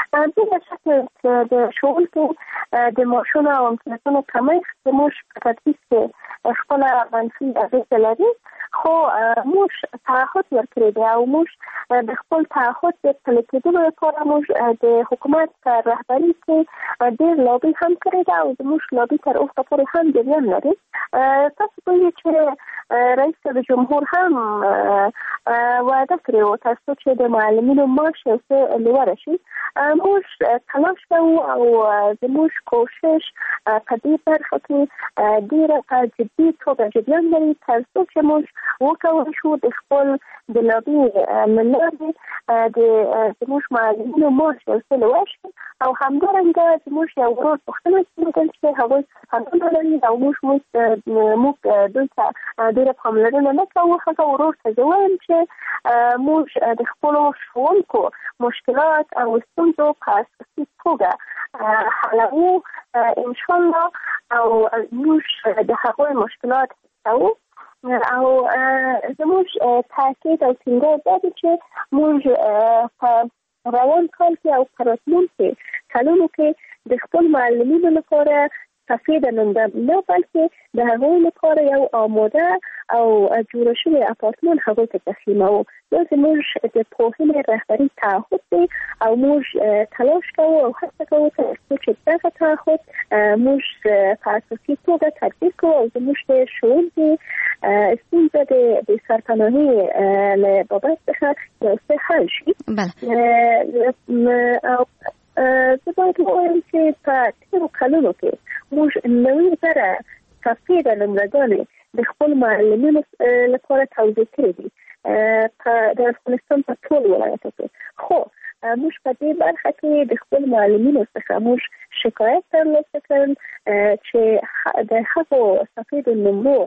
بلا شک چې د ښوونکو د معاشونو او امتیازونو کمښت زموږ په تدریس کې خپله منفي اغېزه لري، خو موږ تعهد ورکړی دی او موږ د خپل تعهد د پلي کېدلو لپاره موږ د حکومت په رهبرۍ کې ډېر لابي هم کړې ده او زموږ لابي تر اوسه پورې هم جریان لري. تاسو پوهیږئ چې رئیس جمهور هم وعده کړې وه تر څو چې د معلمینو معاش یو څه لوړه شي. موږ تلاش کوو او زموږ کوشش په دې برخه کې ډېره په جدي توګه جریان لري تر څو چې موږ وکولی شو د خپل د لابي له لارې د زموږ معلمینو معاش یو څه لوړ شي. او همدارنګه زموږ یو ورور پوښتنه کېدل چې هغوی قانون لري او موږ دوی ته ډېره پاملرنه نه کوو. هغه ورور ته زه وایم چې موږ د خپلو ښوونکو مشکلات او ستونزو په اساسي توګه حلوو انشاءالله او موږ د هغوی مشکلات حلوو او زموږ تاکید او ټینګار دا دی چې موږ په روان کال کې او په راتلونکي کلونو کې د خپل معلمینو لپاره سفید نمونه نه بلکې د هغوی لپاره یو آماده او جوړ شوی اپارتمان هغوی ته تسلیموو. دا زموږ د پوهنې رهبري تعهد دی او موږ تلاش کوو او هڅه کوو چې دغه تعهد موږ په اساسي توګه تطبیق کوو او زموږ د ښوونکي ستونزه د سرپناهي له بابت څخه یو څه حل شي. زه باید ووایم چې په تېرو کلونو کې موږ 90,000 سفید نمره‌ګانې د خپل معلمینو لپاره توضیح کړي دي د افغانستان په ټول ولایتو کې. خو موږ په دې برخه کې د خپل معلمینو څخه موږ شکایت ترلاسه کړل چې د هغو سفید نمرو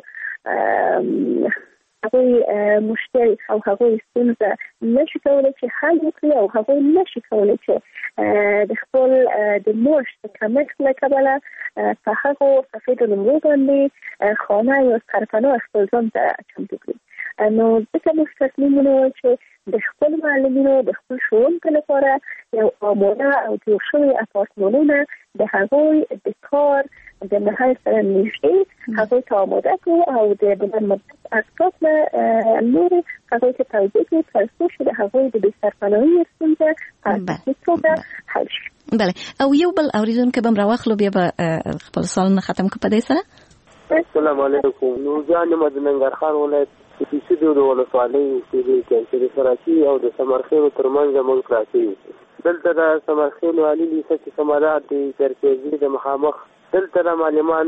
هغوی مشکل او هغوی ستونزه نشي کولی چې حل وکړي او هغوی نشي کولی چې د خپل د معاش د کمښت له کبله په هغو سفید نمرو باندې خانه یا سرپناه خپل ځان ته چمتو کړي. نو ځکه موږ تصمیم ونیول چې د خپل معلمینو د خپل ښوونکو لپاره یو آماده او جوړ شوي اپارتمانونه د هغوی د کار د محل سره نږدې هغوی ته آماده کړو او د بلند مدت اسناد له لورې هغوی ته توضیح کړو تر څو چې د هغوی د بېسرپناهي ستونزه په اساسي توګه حل شي. بله او یو بل اورېدونکی به م راواخلو بیا به خپل سوالونه ختم کړو په دې سره. السلام علیکم. نورجان یم د ننګرهار ولایت د پیسیدو د ولسوالۍ اوسېدونکی یم چې د سراچي او د سمرخیلو ترمنځ زموږ پراته یو. دلته د سمرخیلو عالي لیسه چې سمادات د چرکیزي د مخامخ دلته د معلمان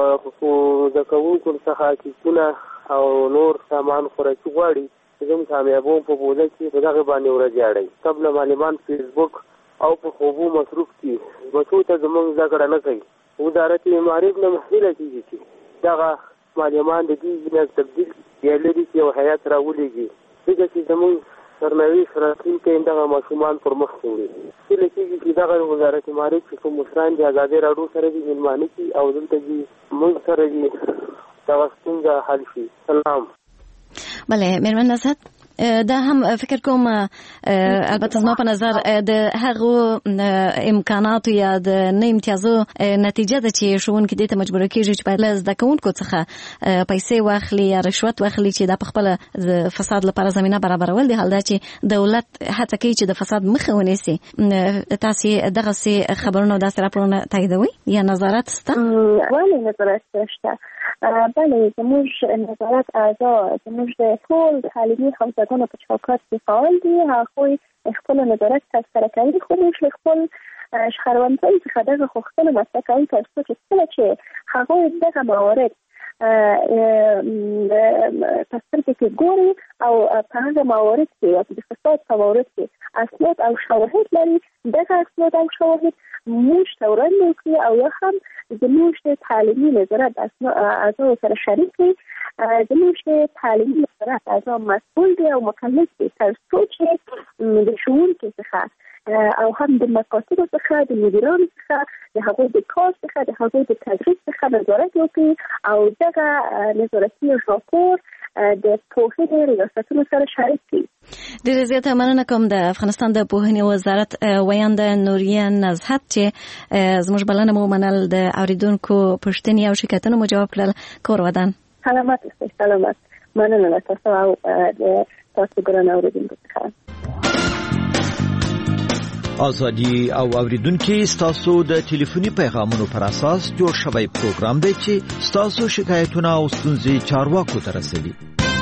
زده کوونکو څخه کیسونه او نور سامان خوراکي غواړي چې زموږ کامیابوم په بوده کې په دغه باندې ورجاړئ. قبل معلمان فیسبوک او په خوبو مصروف دي بچو ته زموږ زده کړه نه کوي. وزارت معارف نه محصله کېږي چې دغه معلمان د دې بنا تبدیل یا لري چې یو هیات راولېږي ځکه چې زموږ سرنوي راتلونکی دغه ماشومان پر مخ وړي. هیله کېږي چې دغه وزارت معارف چې کوم مشران د ازادۍ راډیو سره دي مېلمانه کړي او دلته دي موږ سره دي دغه ستونزه حل شي. سلام. بله مېرمن نصحت دا هم فکر کوم البته زما په نظر د هغو امکاناتو یا د نه امتیازو نتیجه ده چې ښوونکي دې ته مجبور کېږي چې باید له زده کوونکو څخه پیسې واخلي یا رشوت واخلي چې دا په خپله د فساد لپاره زمینه برابرول دي. حال دا چې دولت هڅه کوي چې د فساد مخه ونیسي. تاسې دغسې خبرونه او داسې راپورونه تاییدوئ یا نظارت شته؟ ولې نظارت شته؟ بله زموږ نظارت اعضا زموږ د ټول تعلیمي حوزهګانو په چوکاټ کې فعال دي. هغوی خپل نظارت ترسره کوي خو موږ له خپل شخړوندۍ څخه دغه غوښتنه مطرح کوو تر څو چې کله چې هغوی دغه موارد په سترګې کې ګوري او په هغه موارد کې یا د فساد په موارد کې اسناد او شواهد لري دغه اسناد او شواهد موږ ته وړاندې کړي او یا هم زموږ د تعلیمي نظارت اعضاو سره شریک کړي. زموږ د تعلیمي نظارت اعضا مسئول دي او مکلف دي تر څو چې د ښوونکي څخه او هم د مکاتبو څخه د مدیرانو څخه د هغوی د کار څخه د هغوی د تدریس څخه نظارت وکړي او دغه نظارتي راپور د پوهنې ریاستونو سره شریک کړي. ډېره زیاته مننه کوم د افغانستان د پوهنې وزارت ویانده نوریه نزهت چې زموږ بلنه مو منل د اورېدونکو پوښتنې او شکایتونه مو جواب کړل. کور ودان. سلامت اوسئ. سلامت. مننه له تاسو او د تاسو ګران اورېدونکو څخه. ازادي او اوریدونکو ستاسو د ټلیفوني پیغامونو پر اساس جوړ شوی پروګرام دی چې ستاسو شکایتونه او ستونزې چارواکو ته رسوي.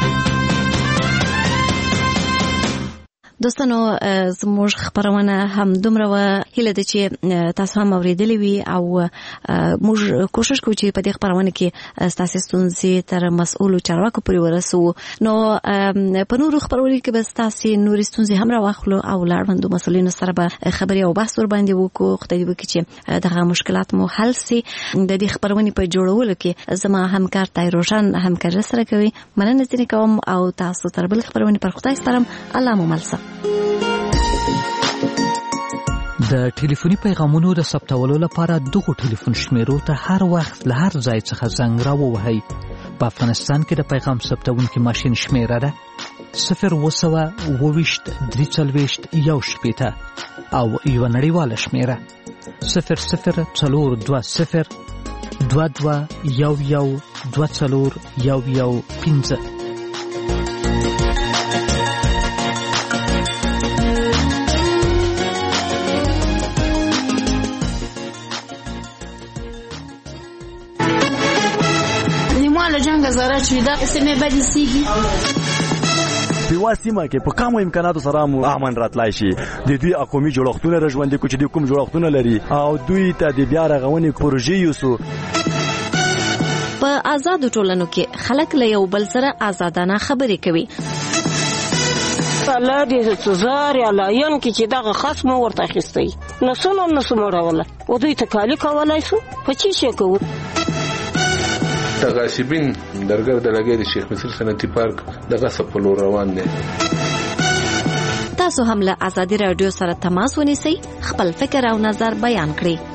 دوستانو زموږ خبرونه هم دومره و هیله ده چې تاسو هم اوریدلې وي او موږ کوشش کوو چې په دې خبرونه کې تاسو ستونزې تر مسؤلو چارواکو پورې ورسوو. نو په نورو خبرونو کې به تاسو نورې ستونزې هم راوخلو او لاړوندو مسؤلینو سره به خبرې او بحث ور باندې وکړو. خدای دې وکړي چې دغه مشکلات مو حل شي. د دې خبرونې په جوړولو کې زما همکار تایروشان همکاري سره کوي. مننه ځینې کوم او تاسو تر بل خبرونې پر خدای سپارم. الله مو مل شه. د ټلیفوني پیغامونو د ثبتولو لپاره دغه ټلیفون شمیرو ته هر وخت له هر ځای څخه زنګ راووهئ. په افغانستان کې د پیغام ثبتونکي ماشین شمیره ده 0202341 او یو نړیواله شمیره 002022112415. زره چې دا سمې بدې سیږي په واسطه کې په کومو امکاناتو سره مو امن راتلای شي د دوی اقومي جوړښتونه رژوندې کوچ دي کوم جوړښتونه لري او دوی ته د بیا رغونې پروژې یوسو. په آزاد ټولنو کې خلک له یو بل سره آزادانه خبرې کوي. الله دې زار یا لاین کې چې دغه خاص مو ورته اخیستی نو څنګه راوله او دوی ته کالی کولای شو په چی شي کوو. غاصبین درګر د لګي د شیخ مصر صنعتي پارک د غصب په لور روان دي. تاسو هم له ازادي رادیو سره تماس ونیسئ، خپل فکر او نظر بیان کړئ.